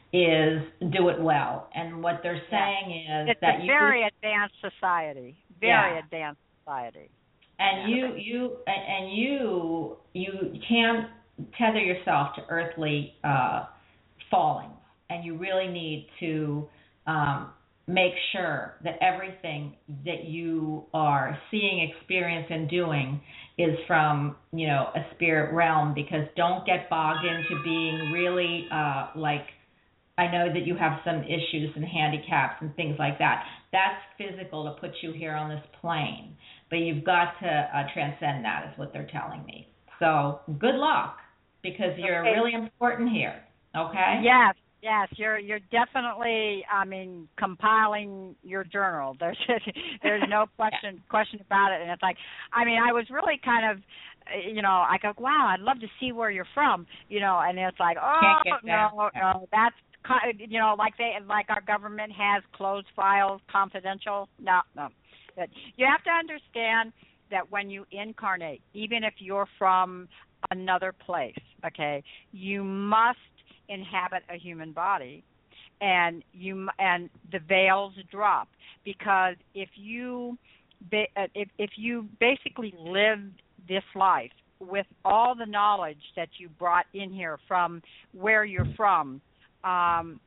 is do it well. And what they're saying yeah. is it's that a you very advanced society, very yeah. advanced society. And yeah. you you and you you can't tether yourself to earthly uh, fallings, and you really need to um, make sure that everything that you are seeing, experiencing, and doing is from, you know, a spirit realm, because don't get bogged into being really uh, like, I know that you have some issues and handicaps and things like that. That's physical to put you here on this plane, but you've got to uh, transcend that, is what they're telling me. So good luck, because you're okay. really important here. Okay? Yes. Yes, you're you're definitely, I mean, compiling your journal. There's there's no question question about it. And it's like, I mean, I was really kind of, you know, I go, wow, I'd love to see where you're from, you know, and it's like, oh no, no, that's, you know, like they like our government has closed files, confidential. No, no, but you have to understand that when you incarnate, even if you're from another place, okay, you must inhabit a human body, and you and the veils drop, because if you if if you basically lived this life with all the knowledge that you brought in here from where you're from, um,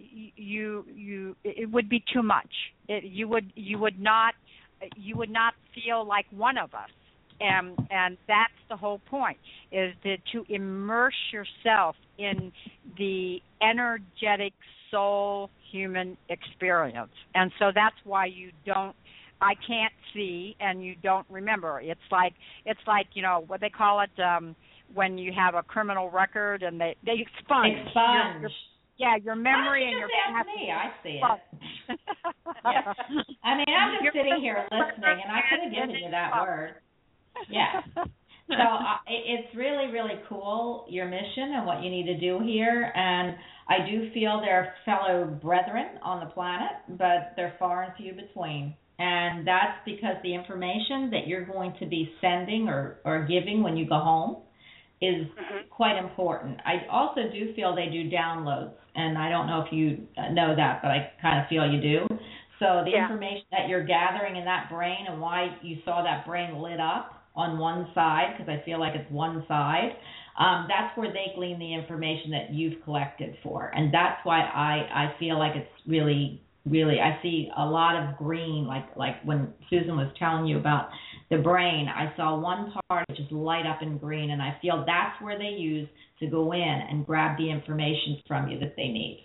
you you it would be too much. It, you would you would not you would not feel like one of us. And and that's the whole point, is that to immerse yourself in the energetic soul human experience. And so that's why you don't, I can't see and you don't remember. It's like, it's like, you know, what they call it, um, when you have a criminal record and they, they expunge. Expunge. Your, your, yeah, your memory and your past. Me, I see it. Yeah. I mean, I'm just sitting here listening, and I could have given you that word. Yeah. So uh, it's really, really cool, your mission and what you need to do here. And I do feel they're fellow brethren on the planet, but they're far and few between. And that's because the information that you're going to be sending or, or giving when you go home is mm-hmm. quite important. I also do feel they do downloads, and I don't know if you know that, but I kind of feel you do. So the yeah. information that you're gathering in that brain, and why you saw that brain lit up on one side, because I feel like it's one side, um, that's where they glean the information that you've collected for. And that's why I, I feel like it's really, really, I see a lot of green, like like when Susan was telling you about the brain, I saw one part just light up in green, and I feel that's where they use to go in and grab the information from you that they need.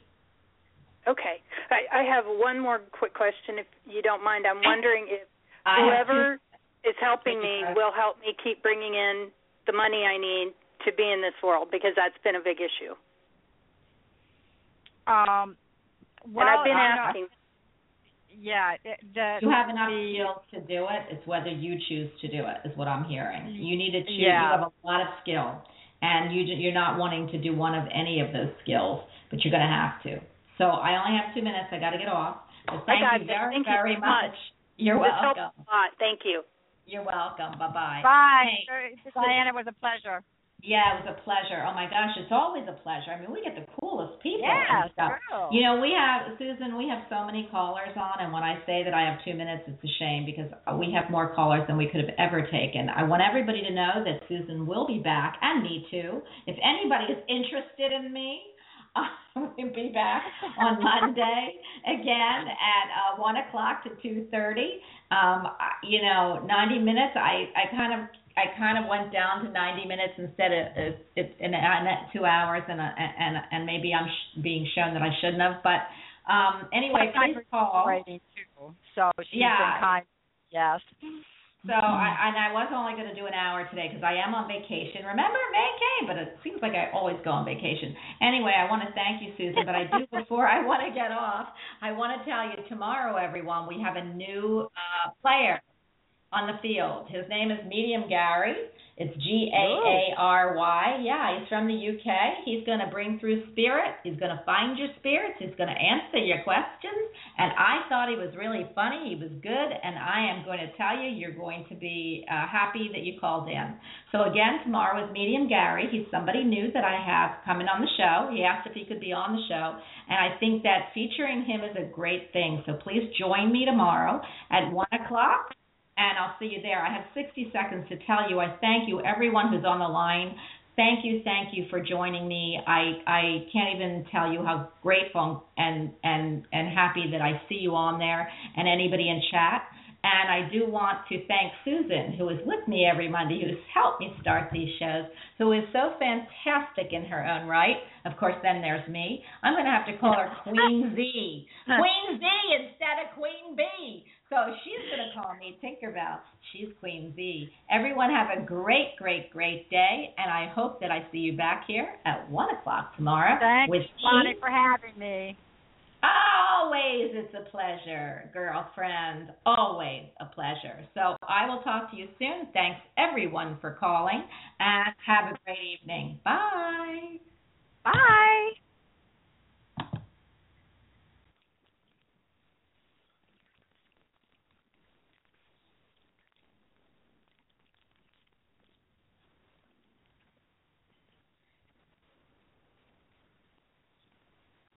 Okay. I, I have one more quick question, if you don't mind. I'm wondering if I whoever is helping me will help me keep bringing in the money I need to be in this world, because that's been a big issue. Um, well, and I've been uh, asking. Yeah. The, you have enough the, skills to do it. It's whether you choose to do it, is what I'm hearing. You need to choose. Yeah. You have a lot of skill, and you, you're not wanting to do one of any of those skills, but you're going to have to. So I only have two minutes. I got to get off. But thank you very, thank very you much. much. You're this welcome. Helped a lot. Thank you. You're welcome. Bye-bye. Bye. Hey, Diane, it was a pleasure. Yeah, it was a pleasure. Oh, my gosh, it's always a pleasure. I mean, we get the coolest people. Yeah, and stuff. True. You know, we have, Susan, we have so many callers on, and when I say that I have two minutes, it's a shame, because we have more callers than we could have ever taken. I want everybody to know that Susan will be back, and me too. If anybody is interested in me, I'm going to be back on Monday again at uh, one o'clock to two thirty. Um, you know, ninety minutes, I, I kind of I kind of went down to ninety minutes instead of uh, it's in, in two hours, and uh, and and maybe I'm sh- being shown that I shouldn't have. But um, anyway, please call. Too, so she's yeah. been kind. Yes. So I and I was only going to do an hour today because I am on vacation. Remember, vacay, but it seems like I always go on vacation. Anyway, I want to thank you, Susan, but I do before I want to get off, I want to tell you tomorrow, everyone, we have a new uh, player on the field. His name is Medium Gary, It's G A A R Y. Yeah, he's from the U K. He's going to bring through spirit. He's going to find your spirits. He's going to answer your questions. And I thought he was really funny. He was good. And I am going to tell you, you're going to be uh, happy that you called in. So again, tomorrow is Medium Gary. He's somebody new that I have coming on the show. He asked if he could be on the show. And I think that featuring him is a great thing. So please join me tomorrow at one o'clock. And I'll see you there. I have sixty seconds to tell you. I thank you, everyone who's on the line. Thank you, thank you for joining me. I I can't even tell you how grateful and and and happy that I see you on there and anybody in chat. And I do want to thank Susan, who is with me every Monday, who's helped me start these shows, who is so fantastic in her own right. Of course, then there's me. I'm going to have to call her Queen Z. Queen Z instead of Queen B. So she's going to call me Tinkerbell. She's Queen Z. Everyone have a great, great, great day, and I hope that I see you back here at one o'clock tomorrow. Thanks, with Bonnie, for having me. Always, it's a pleasure, girlfriend. Always a pleasure. So I will talk to you soon. Thanks, everyone, for calling, and have a great evening. Bye. Bye.